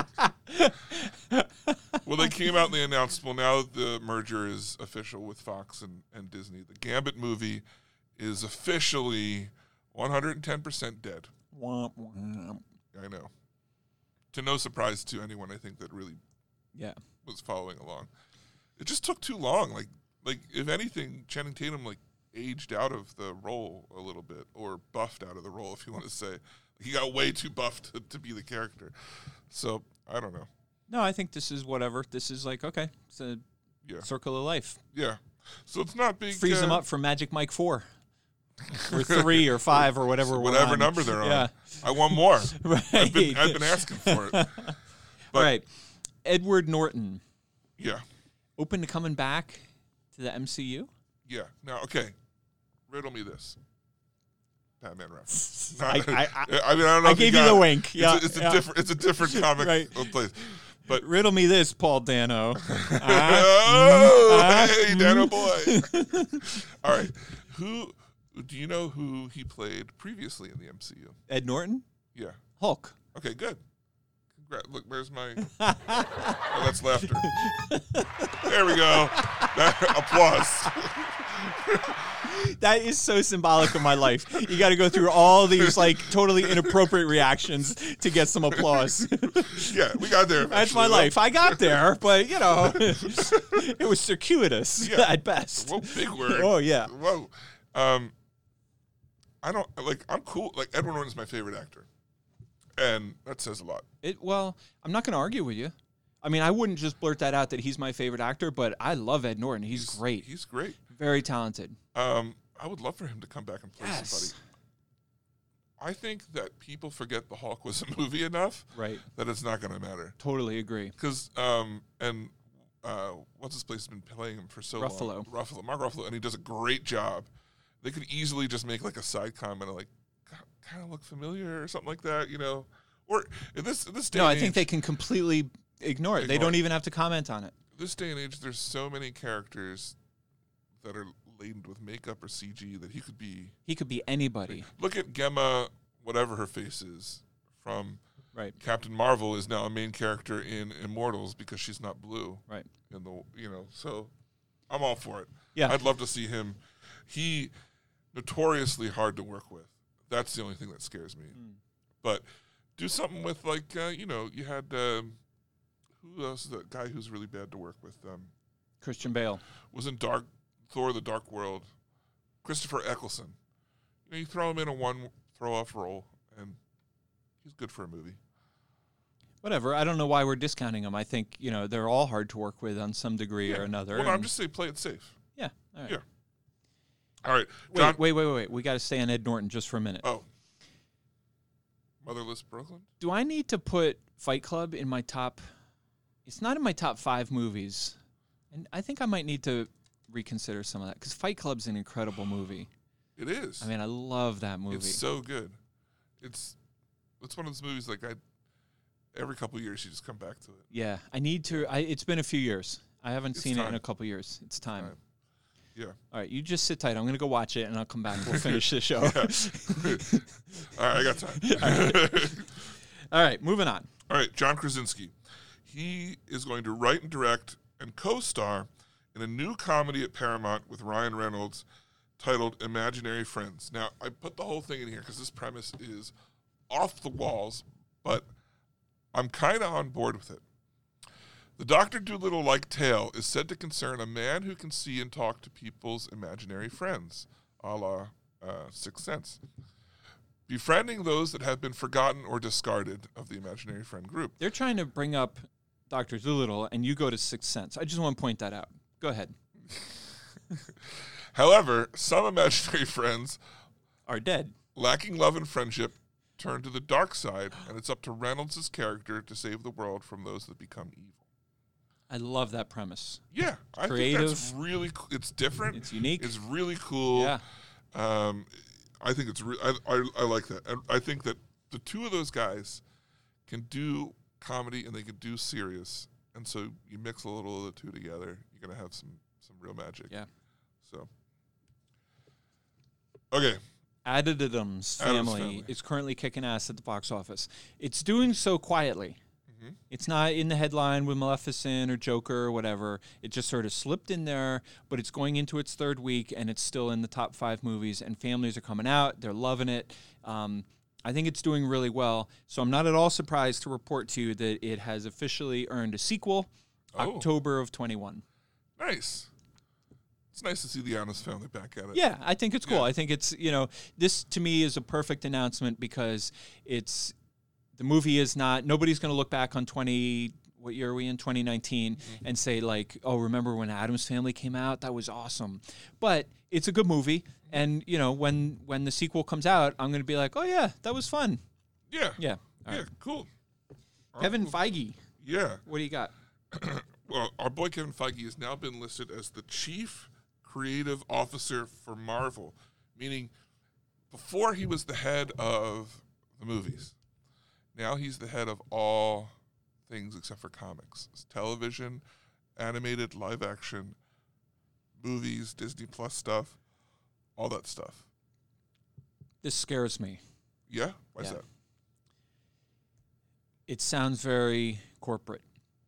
Speaker 6: yeah. Well, they came out and they announced, well, now the merger is official with Fox and, and Disney. The Gambit movie is officially one hundred ten percent dead.
Speaker 7: Womp, womp.
Speaker 6: I know. To no surprise to anyone, I think, that really
Speaker 7: Yeah.
Speaker 6: was following along. It just took too long. Like, like if anything, Channing Tatum, like, aged out of the role a little bit, or buffed out of the role, if you want to say. He got way too buffed to, to be the character. So, I don't know.
Speaker 7: No, I think this is whatever. This is like, okay, it's a
Speaker 6: Yeah.
Speaker 7: circle of life.
Speaker 6: Yeah. So it's not big.
Speaker 7: Freeze
Speaker 6: uh,
Speaker 7: them up for Magic Mike four. Or three or five or whatever we're
Speaker 6: whatever
Speaker 7: on.
Speaker 6: number they're
Speaker 7: Yeah.
Speaker 6: on. I want more.
Speaker 7: Right.
Speaker 6: I've been, I've been asking for it. But,
Speaker 7: All right. Edward Norton.
Speaker 6: Yeah.
Speaker 7: Open to coming back to the M C U?
Speaker 6: Yeah. Now, okay. Riddle me this. Batman reference.
Speaker 7: I-
Speaker 6: Not-
Speaker 7: I-
Speaker 6: I mean, I don't know.
Speaker 7: I
Speaker 6: if
Speaker 7: gave
Speaker 6: got
Speaker 7: you the
Speaker 6: it.
Speaker 7: wink.
Speaker 6: It's
Speaker 7: Yeah,
Speaker 6: a, it's a
Speaker 7: yeah.
Speaker 6: different. It's a different comic
Speaker 7: Right.
Speaker 6: place. But
Speaker 7: Riddle me this, Paul Dano.
Speaker 6: oh,
Speaker 7: Ah.
Speaker 6: hey, Dano boy. All right. Who do you know who he played previously in the M C U?
Speaker 7: Ed Norton?
Speaker 6: Yeah.
Speaker 7: Hulk.
Speaker 6: Okay. Good. Congrats. Look, where's my? Oh, that's laughter. There we go. That, applause.
Speaker 7: That is so symbolic of my life. You got to go through all these like totally inappropriate reactions to get some applause.
Speaker 6: Yeah, we got there.
Speaker 7: That's my
Speaker 6: eventually.
Speaker 7: life. I got there, but you know, it was circuitous
Speaker 6: Yeah.
Speaker 7: at best.
Speaker 6: Whoa, big word.
Speaker 7: Oh yeah.
Speaker 6: Whoa. Um, I don't like. I'm cool. Like Edward Norton's my favorite actor, and that says a lot.
Speaker 7: It, well, I'm not going to argue with you. I mean, I wouldn't just blurt that out that he's my favorite actor, but I love Ed Norton. He's, great.
Speaker 6: He's great.
Speaker 7: Very talented.
Speaker 6: Um, I would love for him to come back and play
Speaker 7: Yes.
Speaker 6: somebody. I think that people forget the Hulk was a movie enough
Speaker 7: Right.
Speaker 6: that it's not going to matter.
Speaker 7: Totally agree.
Speaker 6: Because um, and uh, what's his place has been playing him for so long.
Speaker 7: Ruffalo.
Speaker 6: Ruffalo, Mark Ruffalo, and he does a great job. They could easily just make like a side comment, like kind of look familiar or something like that, you know. Or in this in this day
Speaker 7: No,
Speaker 6: and
Speaker 7: I think
Speaker 6: age,
Speaker 7: they can completely ignore it. They
Speaker 6: Ignore
Speaker 7: don't
Speaker 6: it.
Speaker 7: even have to comment on it.
Speaker 6: this day and age, there's so many characters that are laden with makeup or C G that he could be.
Speaker 7: He could be anybody.
Speaker 6: Look at Gemma, whatever her face is, from
Speaker 7: Right.
Speaker 6: Captain Marvel is now a main character in Immortals because she's not blue.
Speaker 7: Right.
Speaker 6: In the you know, so I'm all for it.
Speaker 7: Yeah.
Speaker 6: I'd love to see him. He notoriously hard to work with. That's the only thing that scares me.
Speaker 7: Mm.
Speaker 6: But do something with like uh, you know, you had um, who else is that guy who's really bad to work with? Um,
Speaker 7: Christian Bale.
Speaker 6: was in Dark Thor: The Dark World. Christopher Eccleston. You know, you throw him in a one throw off role, and he's good for a movie.
Speaker 7: Whatever. I don't know why we're discounting them. I think, you know, they're all hard to work with on some degree or another.
Speaker 6: Well, no, I'm
Speaker 7: and-
Speaker 6: just saying, play it safe.
Speaker 7: Yeah. All right.
Speaker 6: Yeah. All right, John.
Speaker 7: Wait, wait, wait, wait. We got to stay on Ed Norton just for a minute.
Speaker 6: Oh, Motherless Brooklyn.
Speaker 7: Do I need to put Fight Club in my top? It's not in my top five movies, and I think I might need to reconsider some of that because Fight Club's an incredible movie.
Speaker 6: It is.
Speaker 7: I mean, I love that movie.
Speaker 6: It's so good. It's it's one of those movies like I every couple of years you just come back to it.
Speaker 7: Yeah, I need to. I, it's been a few years. I haven't
Speaker 6: It's
Speaker 7: seen it in
Speaker 6: time.
Speaker 7: a couple years. It's time.
Speaker 6: Time. Yeah.
Speaker 7: All right, you just sit tight. I'm going to go watch it, and I'll come back and we'll finish the show.
Speaker 6: All right, I got time.
Speaker 7: All right, moving on.
Speaker 6: All right, John Krasinski. He is going to write and direct and co-star in a new comedy at Paramount with Ryan Reynolds titled Imaginary Friends. Now, I put the whole thing in here because this premise is off the walls, but I'm kind of on board with it. The Doctor Dolittle-like tale is said to concern a man who can see and talk to people's imaginary friends, a la uh, Sixth Sense, befriending those that have been forgotten or discarded of the imaginary friend group.
Speaker 7: They're trying to bring up Doctor Dolittle, and you go to Sixth Sense. I just want to point that out. Go ahead.
Speaker 6: However, some imaginary friends
Speaker 7: Are dead.
Speaker 6: lacking love and friendship turn to the dark side, and it's up to Reynolds' character to save the world from those that become evil.
Speaker 7: I love that premise.
Speaker 6: Yeah, I
Speaker 7: Creative.
Speaker 6: think that's really co- it's different.
Speaker 7: It's unique.
Speaker 6: It's really cool.
Speaker 7: Yeah.
Speaker 6: Um, I think it's re- I, I I like that, and I think that the two of those guys can do comedy and they can do serious, and so you mix a little of the two together, you're gonna have some some real magic.
Speaker 7: Yeah.
Speaker 6: So. Okay.
Speaker 7: Addams
Speaker 6: Addams
Speaker 7: Family,
Speaker 6: Family.
Speaker 7: is currently kicking ass at the box office. It's doing so quietly.
Speaker 6: Mm-hmm.
Speaker 7: It's not in the headline with Maleficent or Joker or whatever. It just sort of slipped in there, but it's going into its third week, and it's still in the top five movies, and families are coming out. They're loving it. Um, I think it's doing really well. So I'm not at all surprised to report to you that it has officially earned a sequel,
Speaker 6: Oh.
Speaker 7: October of twenty-one.
Speaker 6: Nice. It's nice to see the Addams Family back at it.
Speaker 7: Yeah, I think it's cool.
Speaker 6: Yeah.
Speaker 7: I think it's, you know, this to me is a perfect announcement because it's, the movie is not, nobody's going to look back on twenty, what year are we in, twenty nineteen,
Speaker 6: Mm-hmm.
Speaker 7: and say like, oh, remember when Addams Family came out? That was awesome. But it's a good movie, and, you know, when, when the sequel comes out, I'm going to be like, oh, yeah, that was fun.
Speaker 6: Yeah.
Speaker 7: Yeah. All
Speaker 6: Yeah,
Speaker 7: right.
Speaker 6: cool.
Speaker 7: Kevin Feige,
Speaker 6: Yeah.
Speaker 7: what do you got?
Speaker 6: Well, our boy Kevin Feige has now been listed as the chief creative officer for Marvel, meaning before he was the head of the movies. Now he's the head of all things except for comics. It's television, animated, live action, movies, Disney Plus stuff, all that stuff.
Speaker 7: This scares me.
Speaker 6: Yeah? Why's
Speaker 7: Yeah.
Speaker 6: that?
Speaker 7: It sounds very corporate.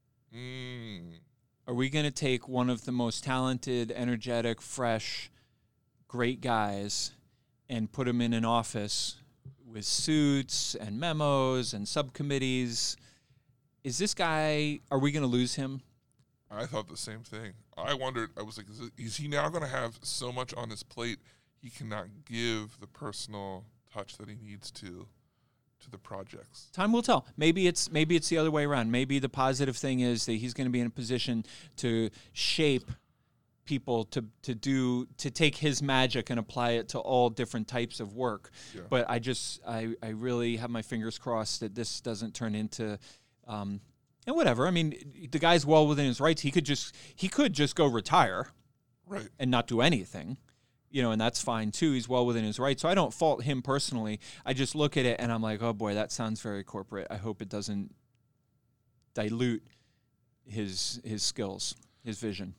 Speaker 6: Mm.
Speaker 7: Are we going to take one of the most talented, energetic, fresh, great guys and put him in an office with suits and memos and subcommittees? Is this guy, are we going to lose him?
Speaker 6: I thought the same thing. I wondered, I was like, is, it, is he now going to have so much on his plate he cannot give the personal touch that he needs to to the projects?
Speaker 7: Time will tell. Maybe it's maybe it's the other way around. Maybe the positive thing is that he's going to be in a position to shape people to to do to take his magic and apply it to all different types of work.
Speaker 6: Yeah.
Speaker 7: But I just I, I really have my fingers crossed that this doesn't turn into um, and whatever. I mean, the guy's well within his rights. He could just he could just go retire
Speaker 6: Right.
Speaker 7: and not do anything. You know, and that's fine too. He's well within his rights. So I don't fault him personally. I just look at it and I'm like, oh boy, that sounds very corporate. I hope it doesn't dilute his his skills, his vision.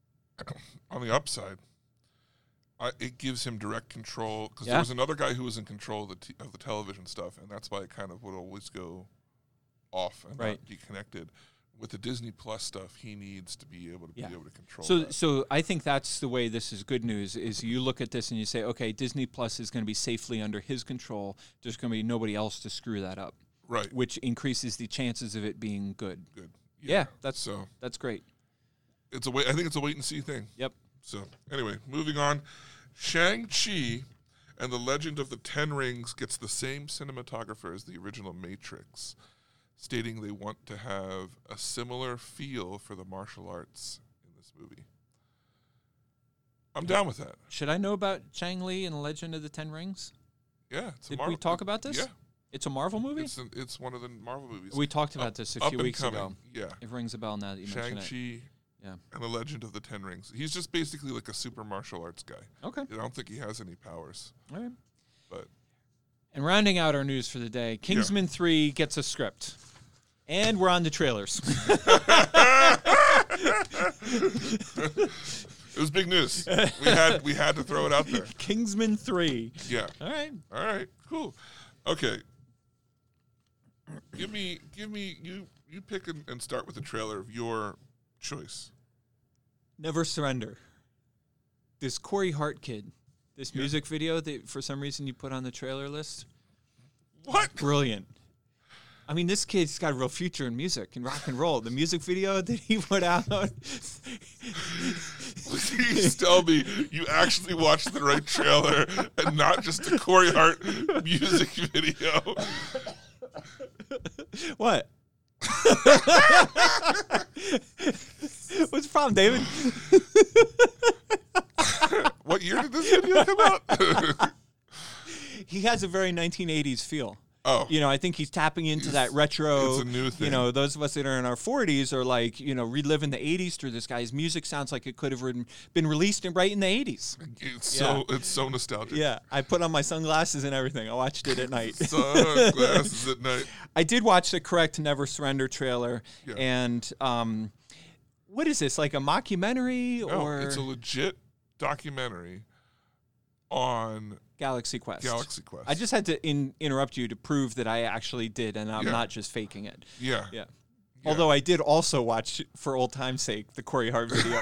Speaker 6: On the upside, I, it gives him direct control because
Speaker 7: Yeah.
Speaker 6: there was another guy who was in control of the, t- of the television stuff, and that's why it kind of would always go off and
Speaker 7: Right.
Speaker 6: not be connected. With the Disney Plus stuff, he needs to be able to
Speaker 7: Yeah.
Speaker 6: be able to control
Speaker 7: So
Speaker 6: that.
Speaker 7: so I think that's the way this is good news is you look at this and you say, okay, Disney Plus is going to be safely under his control. There's going to be nobody else to screw that up,
Speaker 6: Right.
Speaker 7: which increases the chances of it being good.
Speaker 6: Good.
Speaker 7: Yeah, that's
Speaker 6: so
Speaker 7: that's great.
Speaker 6: it's a wait. I think it's a wait and see thing.
Speaker 7: Yep.
Speaker 6: So anyway, moving on. Shang-Chi and the Legend of the Ten Rings gets the same cinematographer as the original Matrix, stating they want to have a similar feel for the martial arts in this movie. I'm down with that.
Speaker 7: Should I know about Chang Li and the Legend of the Ten Rings?
Speaker 6: Yeah. It's a
Speaker 7: Did
Speaker 6: Marvel,
Speaker 7: we talk about this?
Speaker 6: Yeah.
Speaker 7: It's a Marvel movie?
Speaker 6: It's, an, it's one of the Marvel movies.
Speaker 7: We talked about
Speaker 6: Up-
Speaker 7: this a
Speaker 6: up
Speaker 7: few
Speaker 6: and
Speaker 7: weeks
Speaker 6: coming.
Speaker 7: ago.
Speaker 6: Yeah.
Speaker 7: It rings a bell now that you mention it.
Speaker 6: Shang-Chi
Speaker 7: Yeah.
Speaker 6: and the Legend of the Ten Rings. He's just basically like a super martial arts guy.
Speaker 7: Okay.
Speaker 6: I don't think he has any powers.
Speaker 7: All right.
Speaker 6: But
Speaker 7: And rounding out our news for the day, Kingsman three gets a script. And we're on to trailers.
Speaker 6: it was big news. We had we had to throw it out there.
Speaker 7: Kingsman three.
Speaker 6: Yeah.
Speaker 7: All right.
Speaker 6: All right. Cool. Okay. Give me give me you you pick and, and start with the trailer of your choice.
Speaker 7: Never Surrender. This Corey Hart kid. This
Speaker 6: Yeah.
Speaker 7: music video that for some reason you put on the trailer list.
Speaker 6: What?
Speaker 7: Brilliant. I mean, this kid's got a real future in music and rock and roll. The music video that he put out.
Speaker 6: Please tell me you actually watched the right trailer and not just a Corey Hart music video.
Speaker 7: What? What's the problem, David?
Speaker 6: What year did this video come out?
Speaker 7: He has a very nineteen eighties feel.
Speaker 6: Oh.
Speaker 7: You know, I think he's tapping into that retro.
Speaker 6: It's a new thing.
Speaker 7: You know, those of us that are in our forties are like, you know, reliving the eighties through this guy's music. Sounds like it could have been released in right in the eighties.
Speaker 6: It's so it's so nostalgic.
Speaker 7: Yeah, I put on my sunglasses and everything. I watched it at night.
Speaker 6: Sunglasses at night.
Speaker 7: I did watch the correct Never Surrender trailer,
Speaker 6: Yeah.
Speaker 7: and um, what is this, like a mockumentary
Speaker 6: No,
Speaker 7: or
Speaker 6: it's a legit documentary on
Speaker 7: Galaxy Quest?
Speaker 6: Galaxy Quest.
Speaker 7: I just had to in, interrupt you to prove that I actually did, and I'm
Speaker 6: Yeah.
Speaker 7: not just faking it.
Speaker 6: yeah.
Speaker 7: Yeah. Although I did also watch, for old time's sake, the Corey Hart video.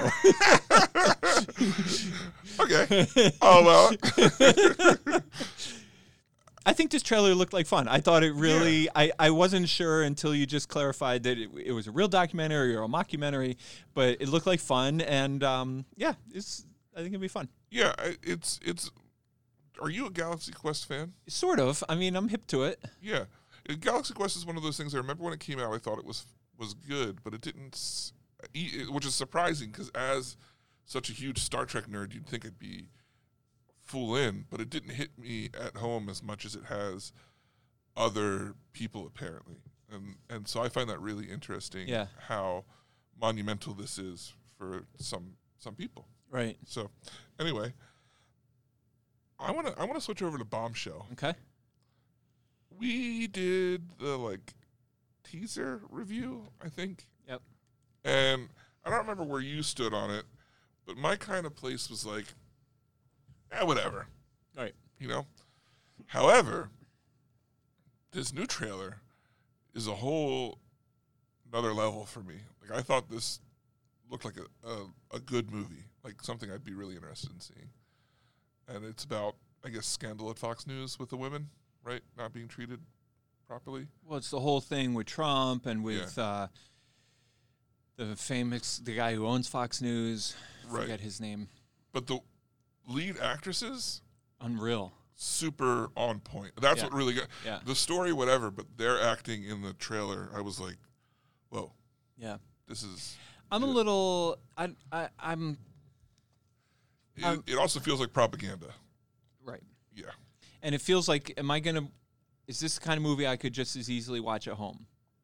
Speaker 6: Okay. Oh well.
Speaker 7: I think this trailer looked like fun. I thought it really, yeah. I, I wasn't sure until you just clarified that it, it was a real documentary or a mockumentary, but it looked like fun, and um, yeah, it's. I think it'd be fun.
Speaker 6: Yeah, it's it's. Are you a Galaxy Quest fan?
Speaker 7: Sort of. I mean, I'm hip to it.
Speaker 6: Yeah, Galaxy Quest is one of those things. I remember when it came out, I thought it was was good, but it didn't. Which is surprising because as such a huge Star Trek nerd, you'd think it'd be full in, but it didn't hit me at home as much as it has other people apparently, and and so I find that really interesting.
Speaker 7: Yeah.
Speaker 6: How monumental this is for some some people.
Speaker 7: Right.
Speaker 6: So, anyway, I want to I want to switch over to Bombshell.
Speaker 7: Okay.
Speaker 6: We did the like teaser review, I think.
Speaker 7: Yep.
Speaker 6: And I don't remember where you stood on it, but my kind of place was like, eh, whatever.
Speaker 7: Right.
Speaker 6: You know? However, this new trailer is a whole another level for me. Like, I thought this looked like a, a, a good movie, like something I'd be really interested in seeing. And it's about, I guess, scandal at Fox News with the women, right? Not being treated properly.
Speaker 7: Well, it's the whole thing with Trump and with
Speaker 6: Yeah.
Speaker 7: uh, the famous, the guy who owns Fox News. I
Speaker 6: Right.
Speaker 7: forget his name.
Speaker 6: But the lead actresses,
Speaker 7: Unreal.
Speaker 6: super on point. That's
Speaker 7: Yeah.
Speaker 6: what really got
Speaker 7: Yeah.
Speaker 6: the story, whatever. But their acting in the trailer, I was like, "Whoa,
Speaker 7: Yeah.
Speaker 6: this is."
Speaker 7: I'm a
Speaker 6: good.
Speaker 7: little, I, I, I'm,
Speaker 6: It,
Speaker 7: um,
Speaker 6: it also feels like propaganda.
Speaker 7: right.
Speaker 6: Yeah.
Speaker 7: And it feels like, am I going to, is this the kind of movie I could just as easily watch at home?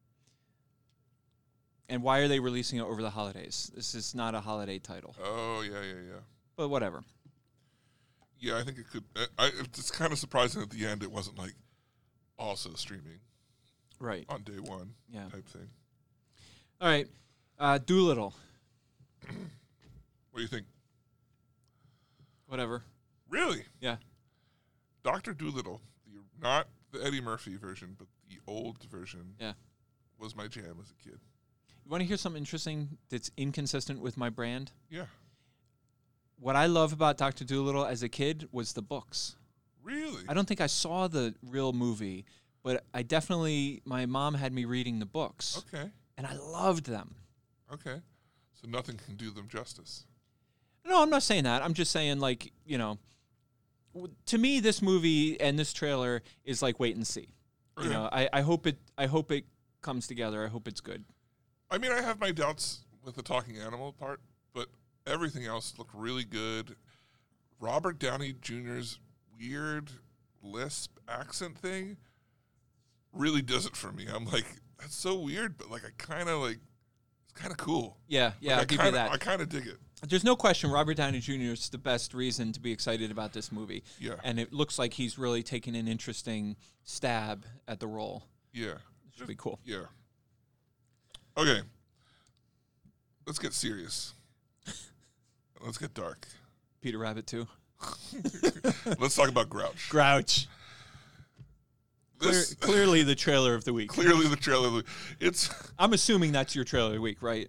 Speaker 7: And why are they releasing it over the holidays? This is not a holiday title,
Speaker 6: Oh yeah, yeah, yeah.
Speaker 7: but whatever.
Speaker 6: Yeah, I think it could. I, I, it's kind of surprising at the end it wasn't like also streaming
Speaker 7: Right.
Speaker 6: on day one
Speaker 7: Yeah.
Speaker 6: type thing.
Speaker 7: All right. Uh, Doolittle.
Speaker 6: What do you think?
Speaker 7: Whatever.
Speaker 6: Really?
Speaker 7: Yeah.
Speaker 6: Doctor Dolittle, the, not the Eddie Murphy version, but the old version.
Speaker 7: Yeah.
Speaker 6: Was my jam as a kid.
Speaker 7: You want to hear something interesting that's inconsistent with my brand?
Speaker 6: Yeah.
Speaker 7: What I love about Doctor Dolittle as a kid was the books.
Speaker 6: Really?
Speaker 7: I don't think I saw the real movie, but I definitely, my mom had me reading the books,
Speaker 6: Okay.
Speaker 7: and I loved them.
Speaker 6: Okay. So nothing can do them justice.
Speaker 7: No, I'm not saying that. I'm just saying, like, you know, w- to me, this movie and this trailer is like wait and see. You
Speaker 6: Okay.
Speaker 7: know, I, I hope it. I hope it comes together. I hope it's good.
Speaker 6: I mean, I have my doubts with the talking animal part, but everything else looked really good. Robert Downey Junior's weird lisp accent thing really does it for me. I'm like, that's so weird, but like I kind of like, it's kind of cool.
Speaker 7: Yeah, yeah,
Speaker 6: Like,
Speaker 7: I'll
Speaker 6: I
Speaker 7: give
Speaker 6: kinda,
Speaker 7: you that.
Speaker 6: I kind of dig it.
Speaker 7: There's no question Robert Downey Junior is the best reason to be excited about this movie.
Speaker 6: Yeah.
Speaker 7: And it looks like he's really taking an interesting stab at the role.
Speaker 6: Yeah.
Speaker 7: It should be cool.
Speaker 6: Yeah. Okay. Let's get serious. Let's get dark.
Speaker 7: Peter Rabbit too.
Speaker 6: Let's talk about Grouch.
Speaker 7: Grouch. Clear,
Speaker 6: This,
Speaker 7: clearly the trailer of the week.
Speaker 6: clearly the trailer. It's
Speaker 7: I'm assuming that's your trailer of the week, right?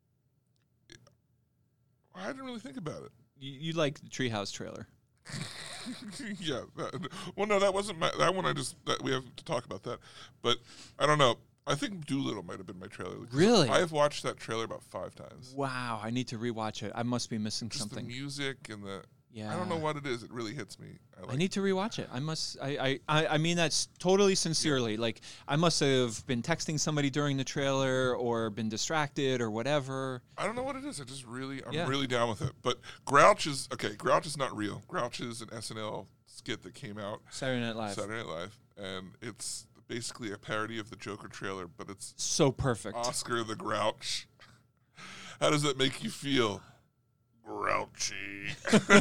Speaker 6: I didn't really think about it.
Speaker 7: You, you like the Treehouse trailer.
Speaker 6: yeah. That, well, no, that wasn't my. That one I just. That, we have to talk about that. But I don't know. I think Doolittle might have been my trailer.
Speaker 7: Really?
Speaker 6: I've watched that trailer about five times.
Speaker 7: Wow, I need to rewatch it. I must be missing
Speaker 6: Just
Speaker 7: something.
Speaker 6: the music and the.
Speaker 7: Yeah.
Speaker 6: I don't know what it is. It really hits me. I, like
Speaker 7: I need to rewatch it. I must. I, I. I mean that's totally sincerely. Yeah. Like I must have been texting somebody during the trailer, or been distracted, or whatever.
Speaker 6: I don't know what it is. I just really, I'm
Speaker 7: yeah.
Speaker 6: really down with it. But Grouch is okay. Grouch is not real. Grouch is an S N L skit that came out
Speaker 7: Saturday Night Live.
Speaker 6: Saturday Night Live, and it's basically a parody of the Joker trailer, but it's
Speaker 7: so perfect.
Speaker 6: Oscar the Grouch. How does that make you feel? Grouchy.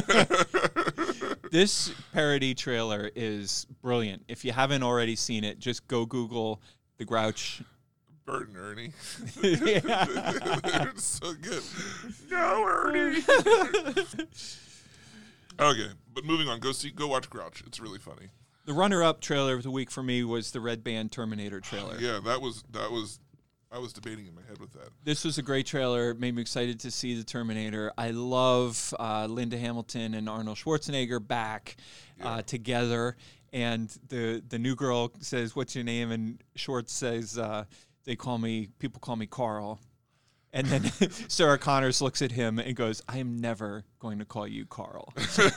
Speaker 7: This parody trailer is brilliant. If you haven't already seen it, just go Google the Grouch.
Speaker 6: Bert and Ernie.
Speaker 7: Yeah.
Speaker 6: They're so good. No, Ernie. Okay, but moving on. Go see. Go watch Grouch. It's really funny.
Speaker 7: The runner-up trailer of the week for me was the Red Band Terminator trailer.
Speaker 6: Yeah, that was that was. I was debating in my head with that.
Speaker 7: This was a great trailer. Made me excited to see the Terminator. I love uh, Linda Hamilton and Arnold Schwarzenegger back
Speaker 6: Yeah.
Speaker 7: uh, together. And the the new girl says, "What's your name?" And Schwartz says, uh, "They call me. People call me Carl." And then Sarah Connors looks at him and goes, "I am never going to call you Carl,"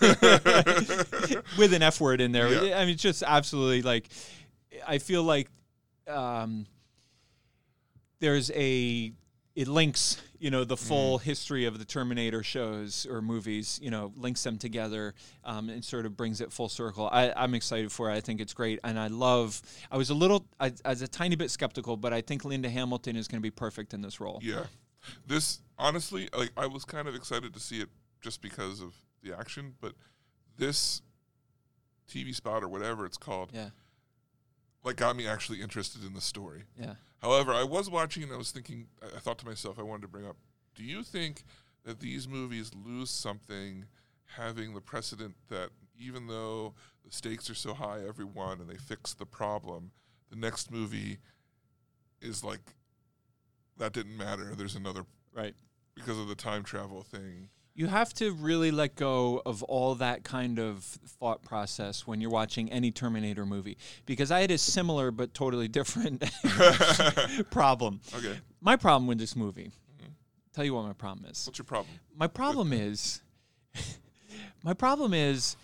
Speaker 7: with an F word in there.
Speaker 6: Yeah.
Speaker 7: I mean, it's just absolutely like. I feel like. Um, There's a, it links, you know, the full mm. history of the Terminator shows or movies, you know, links them together um, and sort of brings it full circle. I, I'm excited for it. I think it's great. And I love, I was a little, I, I was a tiny bit skeptical, but I think Linda Hamilton is going to be perfect in this role.
Speaker 6: Yeah. This, honestly, like, I was kind of excited to see it just because of the action, but this T V spot or whatever it's called,
Speaker 7: Yeah.
Speaker 6: like, got me actually interested in the story.
Speaker 7: Yeah.
Speaker 6: However, I was watching and I was thinking, I thought to myself, I wanted to bring up, do you think that these movies lose something having the precedent that even though the stakes are so high, every one, and they fix the problem, the next movie is like, that didn't matter, there's another,
Speaker 7: Right.
Speaker 6: because of the time travel thing.
Speaker 7: You have to really let go of all that kind of thought process when you're watching any Terminator movie, because I had a similar but totally different problem.
Speaker 6: Okay.
Speaker 7: My problem with this movie, mm-hmm. tell you what my problem is.
Speaker 6: What's your problem?
Speaker 7: My problem is, my problem is,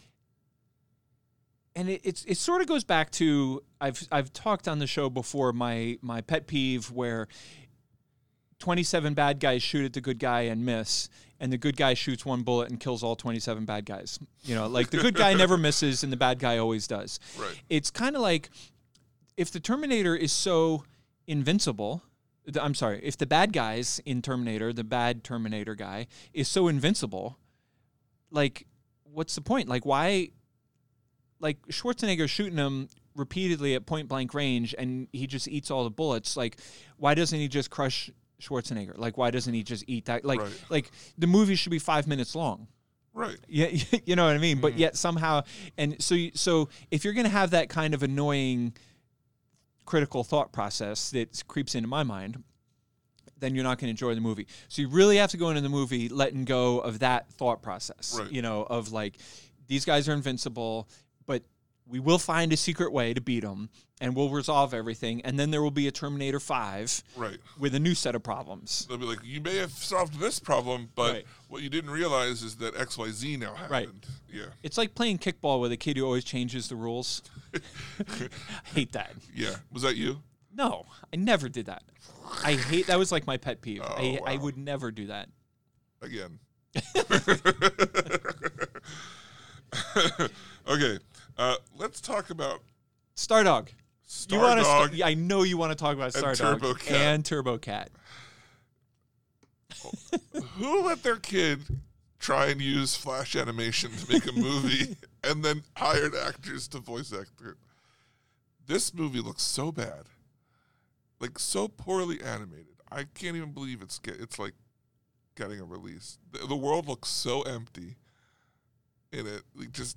Speaker 7: and it, it's it sort of goes back to I've I've talked on the show before my my pet peeve where twenty-seven bad guys shoot at the good guy and miss, and the good guy shoots one bullet and kills all twenty-seven bad guys. You know, like the good guy never misses and the bad guy always does.
Speaker 6: Right.
Speaker 7: It's kind of like if the Terminator is so invincible, the, I'm sorry, if the bad guys in Terminator, the bad Terminator guy, is so invincible, like, what's the point? Like, why, like, Schwarzenegger's shooting him repeatedly at point-blank range and he just eats all the bullets. Like, why doesn't he just crush Schwarzenegger? Like, why doesn't he just eat that? Like,
Speaker 6: right.
Speaker 7: like the movie should be five minutes long.
Speaker 6: Right.
Speaker 7: Yeah, you know what I mean? Mm-hmm. But yet somehow, and so, you, so if you're going to have that kind of annoying critical thought process that creeps into my mind, then you're not going to enjoy the movie. So you really have to go into the movie letting go of that thought process,
Speaker 6: right.
Speaker 7: you know, of like, these guys are invincible, but we will find a secret way to beat them, and we'll resolve everything, and then there will be a Terminator five
Speaker 6: right.
Speaker 7: with a new set of problems.
Speaker 6: They'll be like, you may have solved this problem, but
Speaker 7: right.
Speaker 6: what you didn't realize is that X Y Z now happened.
Speaker 7: Right.
Speaker 6: Yeah.
Speaker 7: It's like playing kickball with a kid who always changes the rules. I hate that.
Speaker 6: Yeah. Was that you?
Speaker 7: No, I never did that. I hate, that was like my pet peeve.
Speaker 6: Oh,
Speaker 7: I,
Speaker 6: wow.
Speaker 7: I would never do that.
Speaker 6: Again. Okay. Uh, let's talk about
Speaker 7: Stardog.
Speaker 6: Stardog.
Speaker 7: You want to? Star- yeah, I know you want to talk about
Speaker 6: and
Speaker 7: Stardog
Speaker 6: Turbo Cat.
Speaker 7: and Turbo Cat.
Speaker 6: Who let their kid try and use Flash animation to make a movie and then hired actors to voice act it? This movie looks so bad, like so poorly animated. I can't even believe it's get, it's like getting a release. The, the world looks so empty in it. Like just.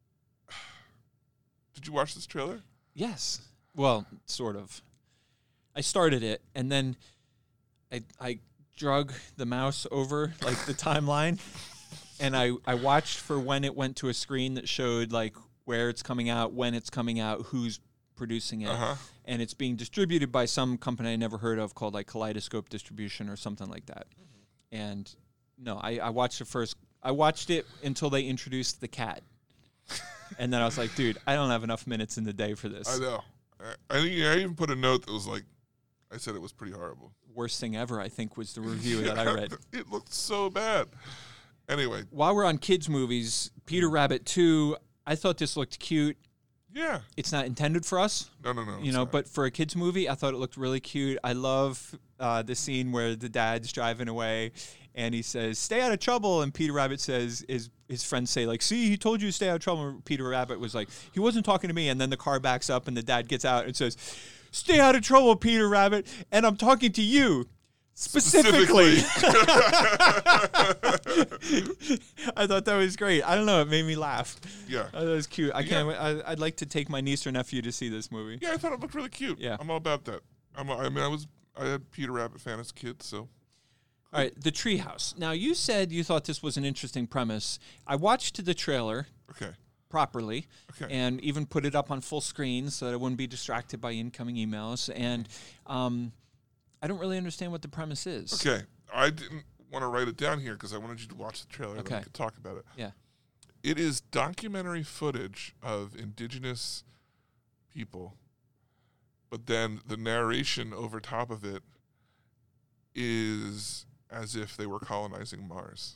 Speaker 6: Did you watch this trailer?
Speaker 7: Yes. Well, sort of. I started it, and then I I drug the mouse over like the timeline, and I, I watched for when it went to a screen that showed like where it's coming out, when it's coming out, who's producing it,
Speaker 6: Uh-huh.
Speaker 7: and it's being distributed by some company I never heard of called like Kaleidoscope Distribution or something like that. Mm-hmm. And no, I, I watched it first. I watched it until they introduced the cat, and then I was like, dude, I don't have enough minutes in the day for this.
Speaker 6: I know. I, I think I even put a note that was like, I said it was pretty horrible.
Speaker 7: Worst thing ever, I think, was the review that I read.
Speaker 6: It looked so bad. Anyway,
Speaker 7: While we're on kids' movies, Peter Rabbit two, I thought this looked cute.
Speaker 6: yeah.
Speaker 7: It's not intended for us,
Speaker 6: No, no, no.
Speaker 7: you
Speaker 6: it's
Speaker 7: know,
Speaker 6: not.
Speaker 7: but for a kids' movie, I thought it looked really cute. I love uh, the scene where the dad's driving away, and he says, "Stay out of trouble," and Peter Rabbit says, his, his friends say, like, "See, he told you to stay out of trouble." And Peter Rabbit was like, "He wasn't talking to me," and then the car backs up, and the dad gets out and says, "Stay out of trouble, Peter Rabbit, and I'm talking to you. Specifically." I thought that was great. I don't know. It made me laugh.
Speaker 6: Yeah.
Speaker 7: I thought it was cute. I
Speaker 6: Yeah.
Speaker 7: can't. wait. I, I'd like to take my niece or nephew to see this movie.
Speaker 6: Yeah, I thought it looked really cute.
Speaker 7: Yeah.
Speaker 6: I'm all about that. I'm, I mean, I was, I had Peter Rabbit fan as a kid, so.
Speaker 7: All right, The Treehouse. Now, you said you thought this was an interesting premise. I watched the trailer
Speaker 6: Okay.
Speaker 7: properly
Speaker 6: Okay.
Speaker 7: and even put it up on full screen so that I wouldn't be distracted by incoming emails. And um, I don't really understand what the premise is.
Speaker 6: Okay. I didn't want to write it down here because I wanted you to watch the trailer and then
Speaker 7: Okay.
Speaker 6: we could talk about it.
Speaker 7: Yeah.
Speaker 6: It is documentary footage of indigenous people, but then the narration over top of it is as if they were colonizing Mars.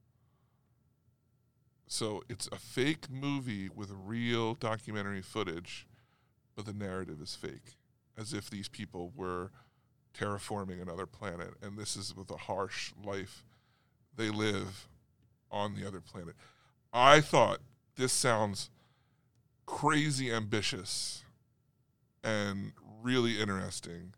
Speaker 6: So it's a fake movie with real documentary footage, but the narrative is fake, as if these people were terraforming another planet, and this is with a harsh life they live on the other planet. I thought this sounds crazy ambitious and really interesting.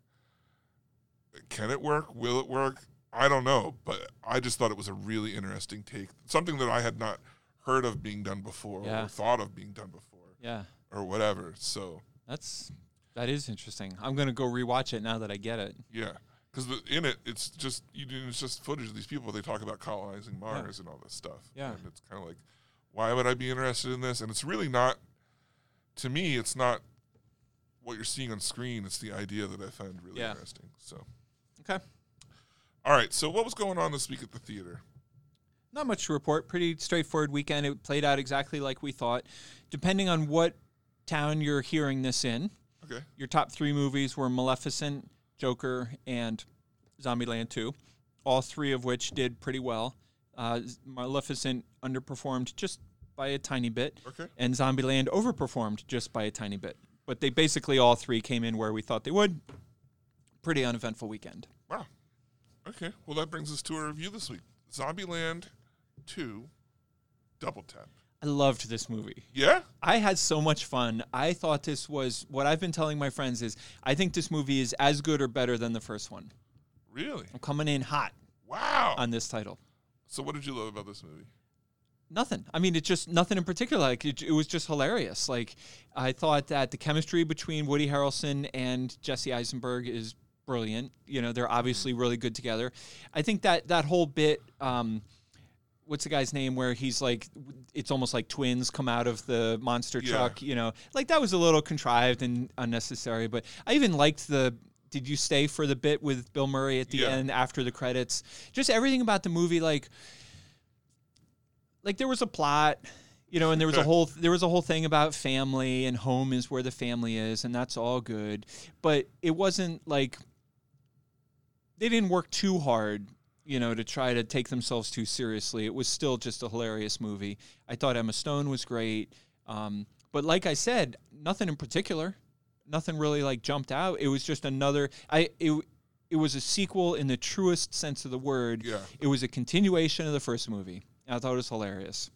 Speaker 6: Can it work? Will it work? I don't know, but I just thought it was a really interesting take, something that I had not heard of being done before
Speaker 7: Yeah.
Speaker 6: or thought of being done before
Speaker 7: Yeah.
Speaker 6: or whatever. So,
Speaker 7: That's that is interesting. I'm gonna go rewatch it now that I get it.
Speaker 6: yeah. Because in it, it's just you know, it's just footage of these people. They talk about colonizing Mars and all this stuff.
Speaker 7: Yeah.
Speaker 6: And it's kind of like, why would I be interested in this? And it's really not, to me, it's not what you're seeing on screen. It's the idea that I find really
Speaker 7: Yeah.
Speaker 6: interesting. So,
Speaker 7: Okay.
Speaker 6: all right. So what was going on this week at the theater?
Speaker 7: Not much to report. Pretty straightforward weekend. It played out exactly like we thought. Depending on what town you're hearing this in,
Speaker 6: Okay.
Speaker 7: your top three movies were Maleficent, Joker, and Zombieland two, all three of which did pretty well. Uh, Maleficent underperformed just by a tiny bit,
Speaker 6: Okay.
Speaker 7: and Zombieland overperformed just by a tiny bit. But they basically all three came in where we thought they would. Pretty uneventful weekend.
Speaker 6: Wow. Okay. Well, that brings us to a review this week. Zombieland two, Double Tap.
Speaker 7: I loved this movie.
Speaker 6: Yeah?
Speaker 7: I had so much fun. I thought this was, what I've been telling my friends is, I think this movie is as good or better than the first one.
Speaker 6: Really?
Speaker 7: I'm coming in hot
Speaker 6: Wow.
Speaker 7: on this title.
Speaker 6: So what did you love about this movie?
Speaker 7: Nothing. I mean, it just, nothing in particular. Like, it, it was just hilarious. Like, I thought that the chemistry between Woody Harrelson and Jesse Eisenberg is brilliant. You know, they're obviously really good together. I think that that whole bit, um, what's the guy's name where he's like, it's almost like twins come out of the monster
Speaker 6: Yeah.
Speaker 7: truck, you know, like that was a little contrived and unnecessary, but I even liked the, did you stay for the bit with Bill Murray at the
Speaker 6: Yeah.
Speaker 7: end after the credits? Just everything about the movie, like, like there was a plot, you know, and there was a whole, there was a whole thing about family and home is where the family is, and that's all good, but it wasn't like, they didn't work too hard, you know, to try to take themselves too seriously. It was still just a hilarious movie. I thought Emma Stone was great. Um, but like I said, nothing in particular. Nothing really like jumped out. It was just another I it it was a sequel in the truest sense of the word.
Speaker 6: Yeah.
Speaker 7: It was a continuation of the first movie. I thought it was hilarious.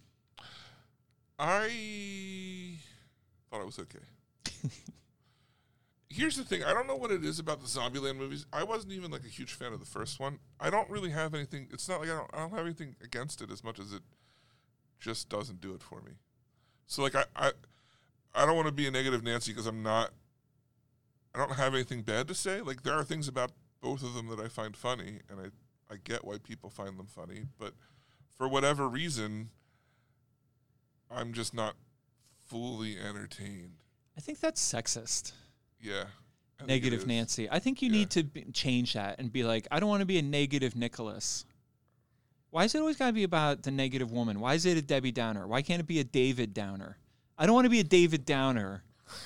Speaker 6: I thought it was okay. Here's the thing. I don't know what it is about the Zombieland movies. I wasn't even like a huge fan of the first one. I don't really have anything. It's not like I don't, I don't have anything against it as much as it just doesn't do it for me. So like I, I, I don't want to be a negative Nancy because I'm not, I don't have anything bad to say. Like there are things about both of them that I find funny and I, I get why people find them funny. But for whatever reason, I'm just not fully entertained.
Speaker 7: I think that's sexist.
Speaker 6: Yeah. I think it
Speaker 7: Negative
Speaker 6: is.
Speaker 7: Nancy. I think you
Speaker 6: Yeah.
Speaker 7: need to b- change that and be like, I don't want to be a negative Nicholas. Why is it always got to be about the negative woman? Why is it a Debbie Downer? Why can't it be a David Downer? I don't want to be a David Downer.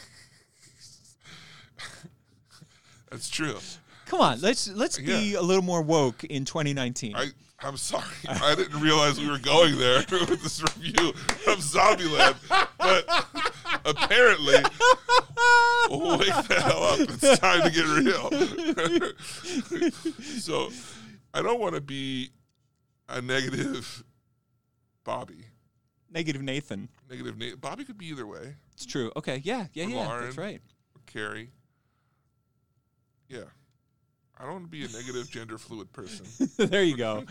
Speaker 6: That's true.
Speaker 7: Come on, let's let's be
Speaker 6: Yeah.
Speaker 7: a little more woke in twenty nineteen.
Speaker 6: I, I'm sorry. I didn't realize we were going there with this review of Zombieland. But apparently, wake the hell up. It's time to get real. So, I don't want to be a negative Bobby.
Speaker 7: Negative Nathan.
Speaker 6: Negative Nate. Bobby could be either way.
Speaker 7: It's true. Okay, yeah, yeah,
Speaker 6: Or
Speaker 7: yeah.
Speaker 6: Lauren.
Speaker 7: That's right.
Speaker 6: Or Carrie. Yeah. I don't want to be a negative gender fluid person.
Speaker 7: There you go.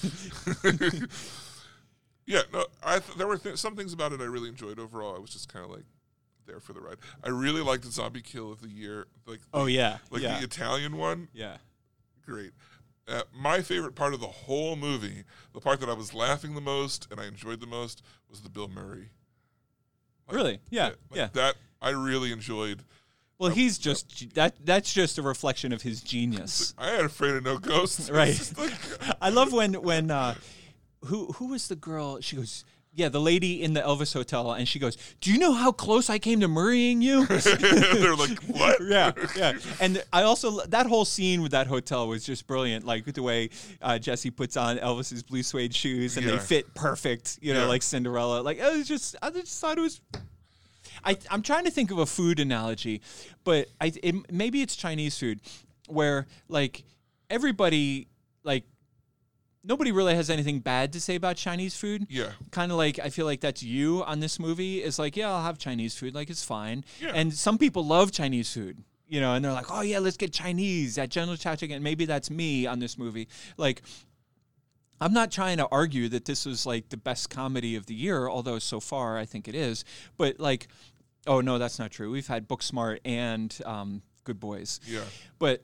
Speaker 6: Yeah, no, I th- there were th- some things about it I really enjoyed overall. I was just kind of like there for the ride. I really liked the zombie kill of the year, like
Speaker 7: Oh yeah,
Speaker 6: like
Speaker 7: yeah,
Speaker 6: the Italian one.
Speaker 7: yeah.
Speaker 6: Great. Uh, my favorite part of the whole movie, the part that I was laughing the most and I enjoyed the most, was the Bill Murray. Like,
Speaker 7: Really? Yeah,
Speaker 6: like
Speaker 7: yeah.
Speaker 6: That I really enjoyed.
Speaker 7: Well, he's just that. That's just a reflection of his genius.
Speaker 6: I had Afraid of No Ghosts.
Speaker 7: Right.
Speaker 6: It's just like-
Speaker 7: I love when when uh, who who was the girl? She goes, yeah, the lady in the Elvis Hotel, and she goes, "Do you know how close I came to murraying you?"
Speaker 6: They're like, what?
Speaker 7: yeah, yeah. And I also that whole scene with that hotel was just brilliant. Like the way uh, Jesse puts on Elvis's blue suede shoes, and
Speaker 6: Yeah.
Speaker 7: they fit perfect. You know,
Speaker 6: Yeah.
Speaker 7: like Cinderella. Like it was just, I just thought it was. I, I'm trying to think of a food analogy, but I it, maybe it's Chinese food, where like everybody like nobody really has anything bad to say about Chinese food.
Speaker 6: Yeah.
Speaker 7: Kind of like I feel like that's you on this movie. Is like, yeah, I'll have Chinese food, like it's fine.
Speaker 6: Yeah.
Speaker 7: And some people love Chinese food, you know, and they're like, oh yeah, let's get Chinese at General Chow Chicken. Maybe that's me on this movie. Like, I'm not trying to argue that this was like the best comedy of the year, although so far I think it is. But like, oh no, that's not true. We've had Booksmart and um, Good Boys.
Speaker 6: Yeah.
Speaker 7: But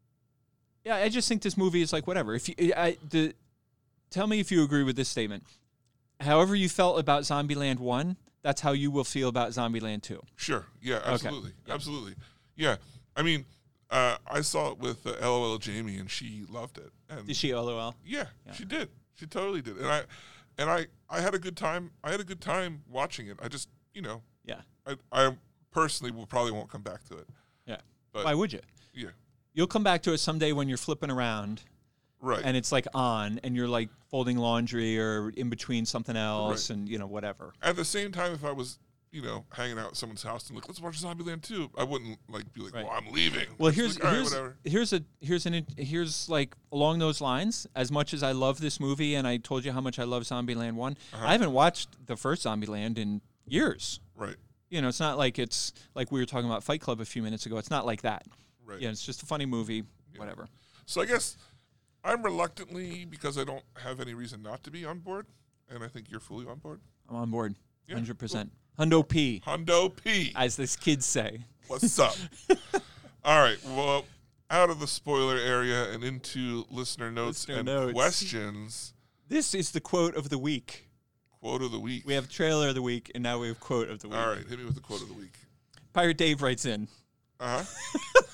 Speaker 7: yeah, I just think this movie is like whatever. If you, I, the, tell me if you agree with this statement. However you felt about Zombieland one, that's how you will feel about Zombieland two.
Speaker 6: Sure. Yeah, absolutely. Absolutely. Yeah. I mean, uh, I saw it with uh, LOL Jamie, and she loved it. And
Speaker 7: Did she LOL?
Speaker 6: Yeah,
Speaker 7: Yeah.
Speaker 6: she did. She totally did. And I, and I, I had a good time. I had a good time watching it. I just, you know,
Speaker 7: Yeah.
Speaker 6: I, I personally will probably won't come back to it.
Speaker 7: Yeah.
Speaker 6: But
Speaker 7: Why would you?
Speaker 6: yeah,
Speaker 7: You'll come back to it someday when you're flipping around
Speaker 6: right.
Speaker 7: and it's like on and you're like folding laundry or in between something else
Speaker 6: Right.
Speaker 7: and, you know, whatever.
Speaker 6: At the same time, if I was, you know, hanging out at someone's house and like, let's watch Zombieland two, I wouldn't like be like,
Speaker 7: Right.
Speaker 6: well, I'm leaving.
Speaker 7: Well,
Speaker 6: It's
Speaker 7: here's
Speaker 6: like, all right,
Speaker 7: here's
Speaker 6: whatever.
Speaker 7: here's a here's an here's like along those lines. As much as I love this movie, and I told you how much I love Zombieland one,
Speaker 6: Uh-huh.
Speaker 7: I haven't watched the first Zombieland in years.
Speaker 6: Right.
Speaker 7: You know, it's not like it's like we were talking about Fight Club a few minutes ago. It's not like that.
Speaker 6: Right.
Speaker 7: Yeah, it's just a funny movie. Whatever.
Speaker 6: So I guess I'm reluctantly, because I don't have any reason not to be on board, and I think you're fully on board.
Speaker 7: I'm on board.
Speaker 6: Yeah,
Speaker 7: Hundred percent. Hundo P,
Speaker 6: Hondo P.
Speaker 7: as this kids say.
Speaker 6: What's up? All right. Well, out of the spoiler area and into listener notes
Speaker 7: Listener
Speaker 6: and
Speaker 7: notes.
Speaker 6: questions.
Speaker 7: This is the quote of the week.
Speaker 6: Quote of the week.
Speaker 7: We have trailer of the week, and now we have quote of the week.
Speaker 6: All right. Hit me with the quote of the week.
Speaker 7: Pirate Dave writes in.
Speaker 6: Uh huh.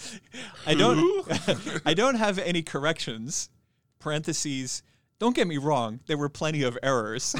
Speaker 7: I don't. I don't have any corrections. Parentheses. Don't get me wrong. There were plenty of errors.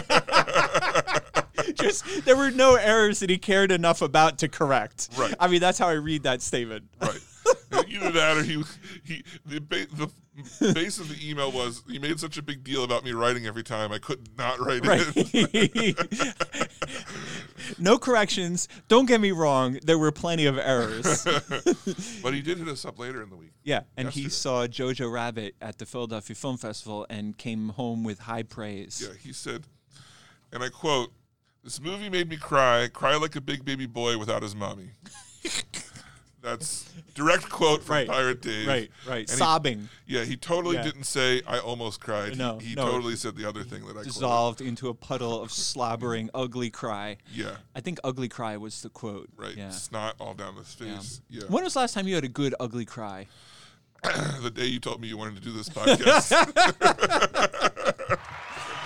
Speaker 7: Just there were no errors that he cared enough about to correct.
Speaker 6: Right.
Speaker 7: I mean, that's how I read that statement.
Speaker 6: Right. Either that or he he the ba- the base of the email was he made such a big deal about me writing every time I could not write it.
Speaker 7: Right. No corrections. Don't get me wrong. There were plenty of errors.
Speaker 6: But he did hit us up later in the week.
Speaker 7: Yeah, and he
Speaker 6: Yesterday.
Speaker 7: saw Jojo Rabbit at the Philadelphia Film Festival and came home with high praise.
Speaker 6: Yeah, he said, and I quote, "This movie made me cry, cry like a big baby boy without his mommy." That's direct quote from
Speaker 7: Right.
Speaker 6: Pirate Dave.
Speaker 7: Right, right.
Speaker 6: And he-
Speaker 7: Sobbing.
Speaker 6: Yeah, he totally
Speaker 7: Yeah.
Speaker 6: didn't say I almost cried.
Speaker 7: No,
Speaker 6: he, he
Speaker 7: no.
Speaker 6: totally said the other thing that I quoted.
Speaker 7: Dissolved into a puddle of slobbering, ugly cry.
Speaker 6: Yeah,
Speaker 7: I think ugly cry was the quote.
Speaker 6: right.
Speaker 7: Yeah.
Speaker 6: Snot all down his
Speaker 7: Yeah.
Speaker 6: face. Yeah.
Speaker 7: When was the last time you had a good ugly cry?
Speaker 6: The day you told me you wanted to do this podcast.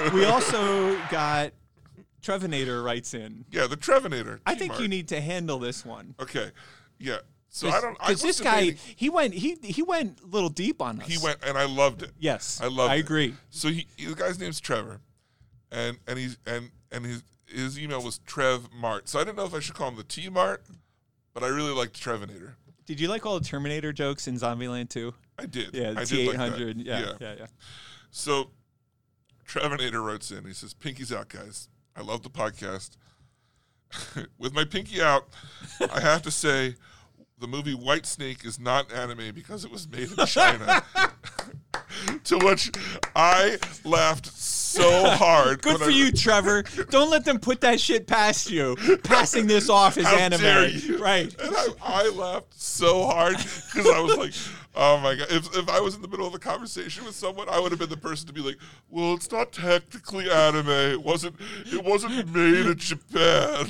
Speaker 7: We also got Trevinator writes in.
Speaker 6: Yeah, the Trevinator.
Speaker 7: I think
Speaker 6: T-Mart.
Speaker 7: you need to handle this one.
Speaker 6: Okay. Yeah. So I don't. I
Speaker 7: Because this
Speaker 6: wasn't
Speaker 7: guy,
Speaker 6: dating-
Speaker 7: he went, he he went a little deep on us.
Speaker 6: He went, and I loved it.
Speaker 7: Yes,
Speaker 6: I loved
Speaker 7: I
Speaker 6: it.
Speaker 7: agree.
Speaker 6: So he, he- the guy's name's Trevor, and and he's and and his his email was Trev Mart. So I didn't know if I should call him the T Mart, but I really liked Trevinator.
Speaker 7: Did you like all the Terminator jokes in Zombieland two?
Speaker 6: I did.
Speaker 7: Yeah,
Speaker 6: I
Speaker 7: T
Speaker 6: did
Speaker 7: eight
Speaker 6: like that.
Speaker 7: hundred. yeah, yeah, yeah, yeah.
Speaker 6: So Trevinator writes in. He says, "Pinky's out, guys. I love the podcast. With my pinky out, I have to say." The movie White Snake is not anime because it was made in China. To which I laughed so hard.
Speaker 7: Good
Speaker 6: when
Speaker 7: for
Speaker 6: I-
Speaker 7: you, Trevor. Don't let them put that shit past you. Passing this off as
Speaker 6: How
Speaker 7: anime.
Speaker 6: dare you?
Speaker 7: Right.
Speaker 6: And I, I laughed so hard because I was like, oh my God. If, if I was in the middle of a conversation with someone, I would have been the person to be like, well, it's not technically anime. It wasn't, it wasn't made in Japan.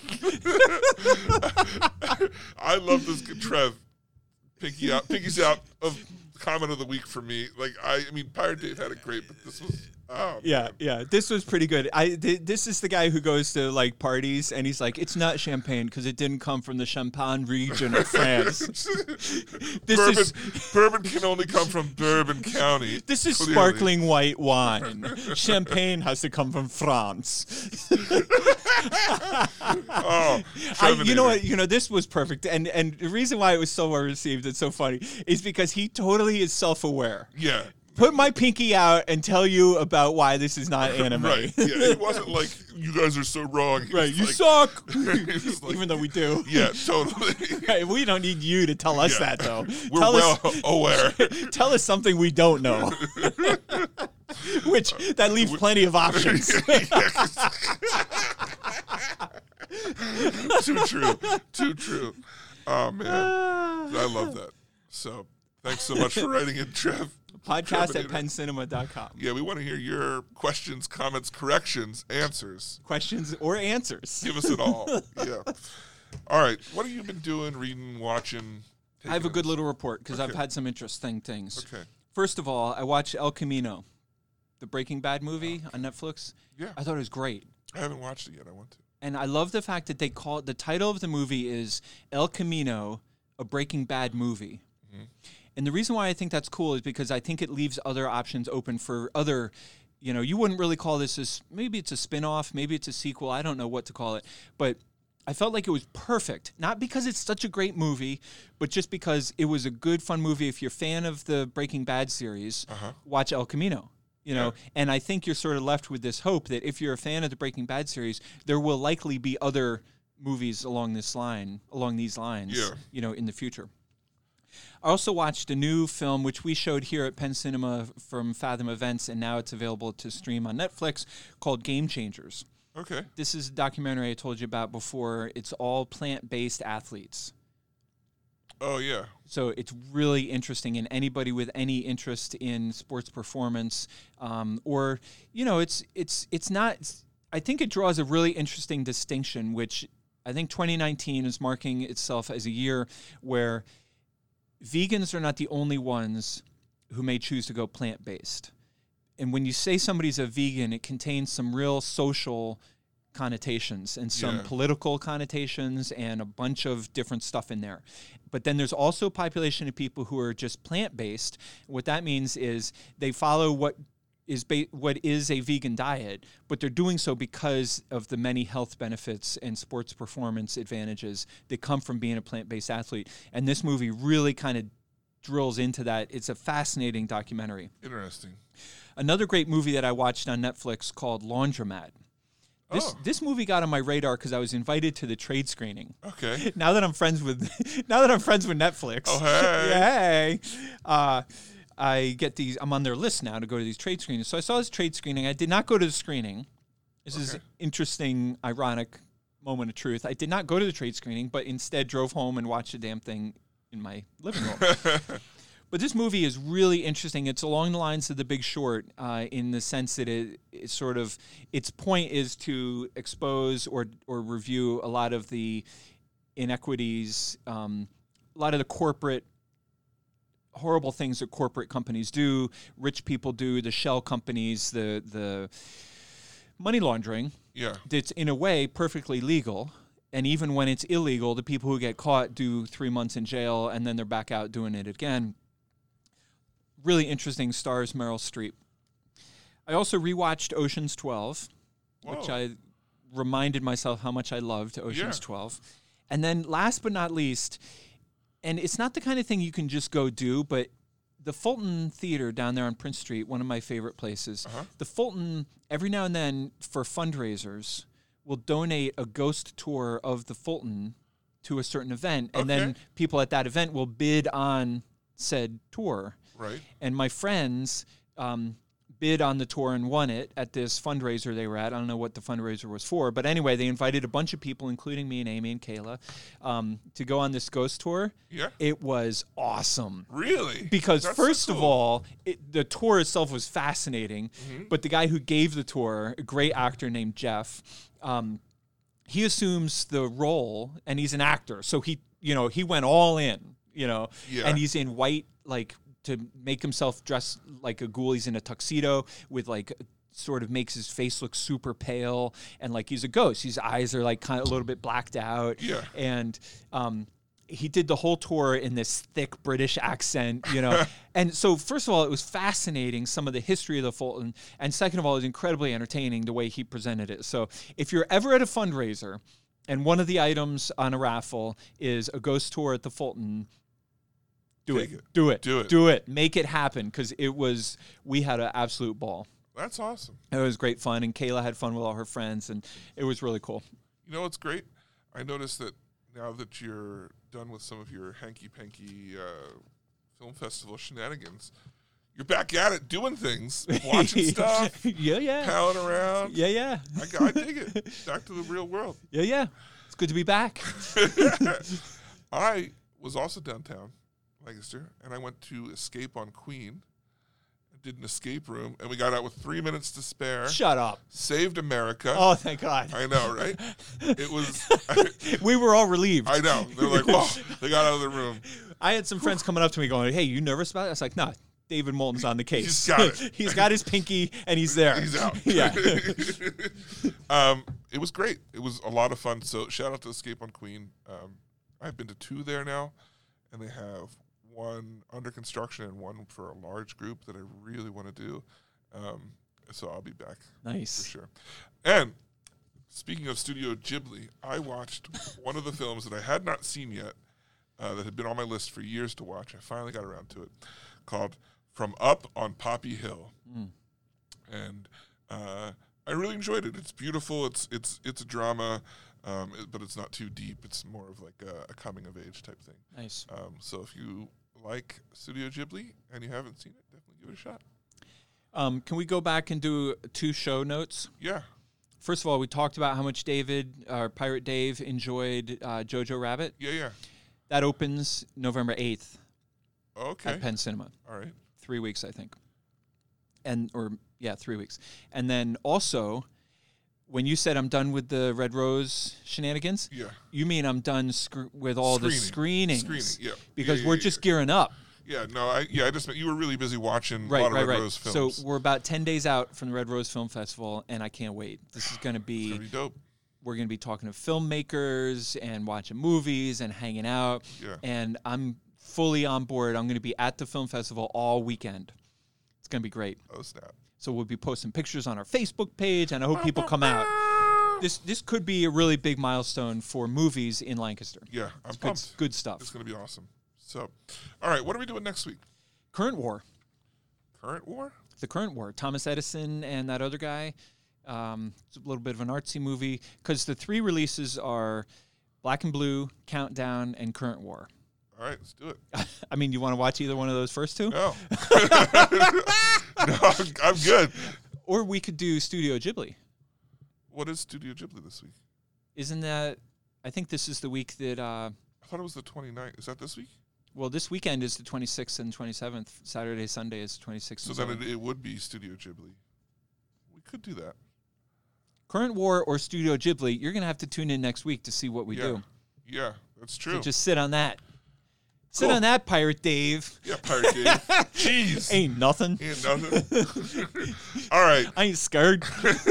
Speaker 6: I love this good Trev. Pinky out, Pinky's out of comment of the week for me. Like, I, I mean, Pirate Dave had it great, but this was, oh.
Speaker 7: Yeah,
Speaker 6: man.
Speaker 7: yeah. This was pretty good. I th- this is the guy who goes to like parties and he's like, it's not champagne because it didn't come from the Champagne region of France. This
Speaker 6: bourbon,
Speaker 7: is
Speaker 6: bourbon can only come from Bourbon County.
Speaker 7: this is
Speaker 6: clearly.
Speaker 7: sparkling white wine. Champagne has to come from France.
Speaker 6: Oh,
Speaker 7: I, you know
Speaker 6: Trevinator.
Speaker 7: what? You know this was perfect, and and the reason why it was so well received and so funny is because he totally is self-aware.
Speaker 6: Yeah.
Speaker 7: Put my pinky out and tell you about why this is not anime.
Speaker 6: Right. Yeah. It wasn't like you guys are so wrong. He
Speaker 7: Right,
Speaker 6: was
Speaker 7: you
Speaker 6: like-
Speaker 7: suck.
Speaker 6: he was like-
Speaker 7: Even though we do.
Speaker 6: Yeah, totally.
Speaker 7: Right, we don't need you to tell us
Speaker 6: Yeah.
Speaker 7: that though.
Speaker 6: We're
Speaker 7: tell
Speaker 6: well
Speaker 7: us,
Speaker 6: aware.
Speaker 7: tell us something we don't know. Which that leaves plenty of options.
Speaker 6: Too true. Too true. Oh man, I love that. So thanks so much for writing in, Trev.
Speaker 7: Podcast at
Speaker 6: Trevinator.
Speaker 7: penn cinema dot com.
Speaker 6: Yeah, we want to hear your questions, comments, corrections, answers.
Speaker 7: Questions or answers.
Speaker 6: Give us it all. Yeah. All right. What have you been doing, reading, watching?
Speaker 7: I have a
Speaker 6: taking
Speaker 7: good
Speaker 6: us?
Speaker 7: little report because I've
Speaker 6: Okay.
Speaker 7: had some interesting things.
Speaker 6: Okay.
Speaker 7: First of all, I watched El Camino, the Breaking Bad movie on Netflix.
Speaker 6: Yeah.
Speaker 7: I thought it was great.
Speaker 6: I haven't watched it yet. I want to.
Speaker 7: And I love the fact that they call it, the title of the movie is El Camino, a Breaking Bad movie.
Speaker 6: Mm-hmm.
Speaker 7: And the reason why I think that's cool is because I think it leaves other options open for other, you know, you wouldn't really call this as, maybe it's a spin-off, maybe it's a sequel, I don't know what to call it. But I felt like it was perfect, not because it's such a great movie, but just because it was a good, fun movie. If you're a fan of the Breaking Bad series,
Speaker 6: Uh-huh.
Speaker 7: watch El Camino. You know,
Speaker 6: Yeah.
Speaker 7: and I think you're sort of left with this hope that if you're a fan of the Breaking Bad series, there will likely be other movies along this line, along these lines,
Speaker 6: Yeah.
Speaker 7: you know, in the future. I also watched a new film, which we showed here at Penn Cinema from Fathom Events, and now it's available to stream on Netflix, called Game Changers.
Speaker 6: Okay.
Speaker 7: This is a documentary I told you about before. It's all plant-based athletes.
Speaker 6: Oh yeah.
Speaker 7: So it's really interesting, and anybody with any interest in sports performance, um, or you know, it's it's it's not. It's, I think it draws a really interesting distinction, which I think twenty nineteen is marking itself as a year where vegans are not the only ones who may choose to go plant-based. And when you say somebody's a vegan, it contains some real social connotations and some
Speaker 6: Yeah.
Speaker 7: political connotations and a bunch of different stuff in there. But then there's also a population of people who are just plant-based. What that means is they follow what is ba- what is a vegan diet, but they're doing so because of the many health benefits and sports performance advantages that come from being a plant-based athlete. And this movie really kind of drills into that. It's a fascinating documentary.
Speaker 6: Interesting.
Speaker 7: Another great movie that I watched on Netflix called Laundromat. This
Speaker 6: Oh.
Speaker 7: this movie got on my radar because I was invited to the trade screening.
Speaker 6: Okay.
Speaker 7: Now that I'm friends with, now that I'm friends with Netflix,
Speaker 6: Oh, hey.
Speaker 7: yeah, hey, uh, I get these. I'm on their list now to go to these trade screenings. So I saw this trade screening. I did not go to the screening. This is
Speaker 6: Okay.
Speaker 7: interesting, ironic moment of truth. I did not go to the trade screening, but instead drove home and watched the damn thing in my living room. But this movie is really interesting. It's along the lines of The Big Short, uh, in the sense that it, it sort of its point is to expose or or review a lot of the inequities, um, a lot of the corporate horrible things that corporate companies do, rich people do, the shell companies, the the money laundering.
Speaker 6: Yeah.
Speaker 7: That's in a way perfectly legal. And even when it's illegal, the people who get caught do three months in jail and then they're back out doing it again. Really interesting. Stars Meryl Streep. I also rewatched Ocean's twelve,
Speaker 6: Whoa.
Speaker 7: which I reminded myself how much I loved Ocean's
Speaker 6: Yeah.
Speaker 7: twelve. And then last but not least, and it's not the kind of thing you can just go do, but the Fulton Theater down there on Prince Street, one of my favorite places,
Speaker 6: Uh-huh.
Speaker 7: the Fulton, every now and then for fundraisers, will donate a ghost tour of the Fulton to a certain event, and then
Speaker 6: Okay.
Speaker 7: people at that event will bid on said tour.
Speaker 6: Right.
Speaker 7: And my friends um, bid on the tour and won it at this fundraiser they were at. I don't know what the fundraiser was for, but anyway, they invited a bunch of people, including me and Amy and Kayla, um, to go on this ghost tour.
Speaker 6: Yeah.
Speaker 7: It was awesome.
Speaker 6: Really?
Speaker 7: Because
Speaker 6: That's so
Speaker 7: first of
Speaker 6: cool.
Speaker 7: all, it, the tour itself was fascinating,
Speaker 6: Mm-hmm.
Speaker 7: but the guy who gave the tour, a great actor named Jeff, um, he assumes the role, and he's an actor, so he, you know, he went all in, you know,
Speaker 6: Yeah.
Speaker 7: and he's in white, like, to make himself dress like a ghoul. He's in a tuxedo with like sort of makes his face look super pale, and like he's a ghost. His eyes are like kind of a little bit blacked out.
Speaker 6: Yeah.
Speaker 7: And um, he did the whole tour in this thick British accent, you know. And so first of all, it was fascinating, some of the history of the Fulton, and second of all, it was incredibly entertaining the way he presented it. So if you're ever at a fundraiser and one of the items on a raffle is a ghost tour at the Fulton, do
Speaker 6: Take
Speaker 7: it.
Speaker 6: it.
Speaker 7: Do it.
Speaker 6: Do it.
Speaker 7: Do it. Make it happen, because it was, we had an absolute ball.
Speaker 6: That's awesome.
Speaker 7: It was great fun, and Kayla had fun with all her friends, and it was really cool.
Speaker 6: You know what's great? I noticed that now that you're done with some of your hanky-panky uh, film festival shenanigans, you're back at it, doing things, watching stuff,
Speaker 7: yeah, yeah.
Speaker 6: palling around.
Speaker 7: Yeah, yeah.
Speaker 6: I, g- I dig it. Back to the real world.
Speaker 7: Yeah, yeah. It's good to be back.
Speaker 6: I was also downtown, Lancaster, and I went to Escape on Queen. I did an escape room, and we got out with three minutes to spare.
Speaker 7: Shut up.
Speaker 6: Saved America.
Speaker 7: Oh, thank God.
Speaker 6: I know, right? It was.
Speaker 7: We were all relieved.
Speaker 6: I know. They're like, whoa, they got out of the room.
Speaker 7: I had some friends coming up to me going, hey, you nervous about it? I was like, nah, David Moulton's on the case.
Speaker 6: He's got it.
Speaker 7: He's got his pinky, and he's there.
Speaker 6: He's out.
Speaker 7: Yeah.
Speaker 6: um, it was great. It was a lot of fun. So shout out to Escape on Queen. Um, I've been to two there now, and they have one under construction and one for a large group that I really want to do. Um, so I'll be back
Speaker 7: Nice.
Speaker 6: for sure. And speaking of Studio Ghibli, I watched one of the films that I had not seen yet, uh, that had been on my list for years to watch. I finally got around to it, called From Up on Poppy Hill.
Speaker 7: Mm.
Speaker 6: And uh, I really enjoyed it. It's beautiful. It's it's it's a drama, um, it, but it's not too deep. It's more of like a, a coming of age type thing.
Speaker 7: Nice.
Speaker 6: Um, so if you like Studio Ghibli and you haven't seen it, definitely give it a shot.
Speaker 7: Um, can we go back and do two show notes?
Speaker 6: Yeah.
Speaker 7: First of all, we talked about how much David, or Pirate Dave, enjoyed uh, Jojo Rabbit.
Speaker 6: Yeah, yeah.
Speaker 7: That opens November eighth
Speaker 6: Okay.
Speaker 7: at Penn Cinema.
Speaker 6: All right.
Speaker 7: Three weeks, I think. And, or, yeah, three weeks. And then also, when you said I'm done with the Red Rose shenanigans,
Speaker 6: Yeah.
Speaker 7: you mean I'm done sc- with all the
Speaker 6: Screening.
Speaker 7: screenings.
Speaker 6: Screening, yeah.
Speaker 7: Because
Speaker 6: Yeah, yeah,
Speaker 7: we're
Speaker 6: yeah,
Speaker 7: just
Speaker 6: yeah.
Speaker 7: gearing up.
Speaker 6: Yeah, no, I yeah, I just meant you were really busy watching a
Speaker 7: Right,
Speaker 6: lot of
Speaker 7: right,
Speaker 6: Red
Speaker 7: right.
Speaker 6: Rose films.
Speaker 7: So we're about ten days out from the Red Rose Film Festival, and I can't wait. This is going to
Speaker 6: it's
Speaker 7: be,
Speaker 6: gonna be dope.
Speaker 7: we're going to be talking to filmmakers and watching movies and hanging out.
Speaker 6: Yeah.
Speaker 7: And I'm fully on board. I'm going to be at the film festival all weekend. It's going to be great.
Speaker 6: Oh snap.
Speaker 7: So we'll be posting pictures on our Facebook page, and I hope people come out. This this could be a really big milestone for movies in Lancaster.
Speaker 6: Yeah, I'm
Speaker 7: It's good,
Speaker 6: pumped.
Speaker 7: good stuff.
Speaker 6: It's gonna be awesome. So, all right, what are we doing next week?
Speaker 7: Current War.
Speaker 6: Current War?
Speaker 7: The Current War. Thomas Edison and that other guy. Um, it's a little bit of an artsy movie, because the three releases are Black and Blue, Countdown, and Current War.
Speaker 6: All right, let's do it.
Speaker 7: I mean, you want to watch either one of those first two?
Speaker 6: No, no, I'm, I'm good.
Speaker 7: Or we could do Studio Ghibli.
Speaker 6: What is Studio Ghibli this week?
Speaker 7: Isn't that, I think this is the week that, uh,
Speaker 6: I thought it was the twenty-ninth. Is that this week?
Speaker 7: well, this weekend is the twenty-sixth and twenty-seventh. Saturday, Sunday is the twenty-sixth.
Speaker 6: So
Speaker 7: and
Speaker 6: then
Speaker 7: seventh.
Speaker 6: it, it would be Studio Ghibli. We could do that.
Speaker 7: Current War or Studio Ghibli, you're going to have to tune in next week to see what we
Speaker 6: yeah.
Speaker 7: do.
Speaker 6: Yeah, that's
Speaker 7: So
Speaker 6: true.
Speaker 7: just sit on that. Sit
Speaker 6: Cool.
Speaker 7: on that, Pirate Dave.
Speaker 6: Yeah, Pirate Dave. Jeez.
Speaker 7: Ain't nothing.
Speaker 6: Ain't nothing. All right.
Speaker 7: I ain't scared.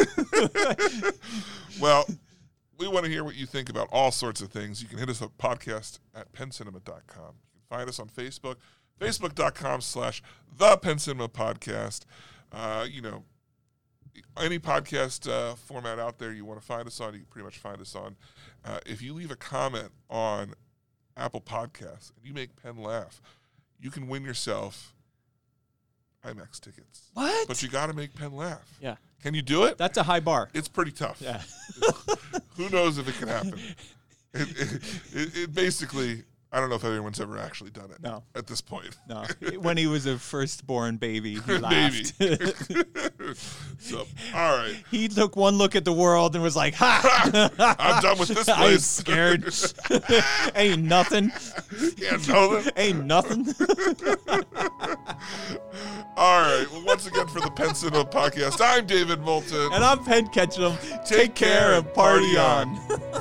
Speaker 6: Well, we want to hear what you think about all sorts of things. You can hit us up podcast at pen cinema dot com. You can find us on Facebook, facebook dot com slash the Pen Cinema Podcast. Uh, you know, any podcast uh, format out there you want to find us on, you can pretty much find us on. Uh, if you leave a comment on Apple Podcasts and you make Penn laugh, you can win yourself IMAX tickets.
Speaker 7: What?
Speaker 6: But you got to make Penn laugh.
Speaker 7: Yeah.
Speaker 6: Can you do it?
Speaker 7: That's a high bar.
Speaker 6: It's pretty tough.
Speaker 7: Yeah.
Speaker 6: Who knows if it can happen? It, it, it, it basically, I don't know if anyone's ever actually done it.
Speaker 7: No.
Speaker 6: At this point.
Speaker 7: No. When he was a firstborn baby, he
Speaker 6: Baby.
Speaker 7: laughed.
Speaker 6: So, all right.
Speaker 7: He took one look at the world and was like, ha!
Speaker 6: I'm done with this
Speaker 7: I ain't
Speaker 6: place.
Speaker 7: scared. Ain't nothing.
Speaker 6: Yeah, nothing.
Speaker 7: Ain't nothing.
Speaker 6: All right. Well, once again, for the Pen Cinema Podcast, I'm David Moulton.
Speaker 7: And I'm Penn Ketchum. Take,
Speaker 6: Take
Speaker 7: care,
Speaker 6: care
Speaker 7: and party,
Speaker 6: party
Speaker 7: on.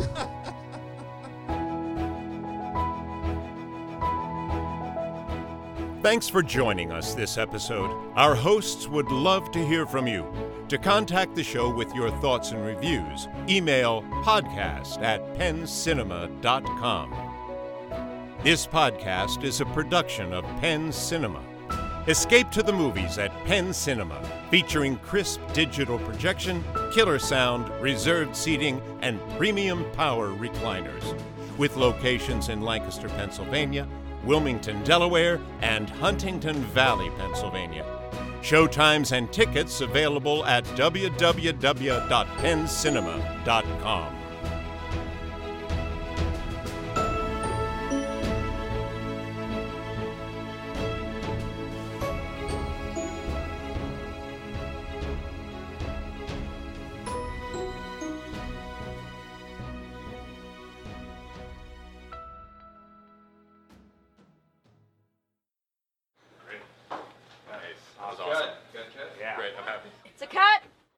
Speaker 5: Thanks for joining us this episode. Our hosts would love to hear from you. To contact the show with your thoughts and reviews, email podcast at pen cinema dot com. This podcast is a production of Penn Cinema. Escape to the movies at Penn Cinema, featuring crisp digital projection, killer sound, reserved seating, and premium power recliners. With locations in Lancaster, Pennsylvania, Wilmington, Delaware, and Huntington Valley, Pennsylvania. Showtimes and tickets available at w w w dot pen cinema dot com.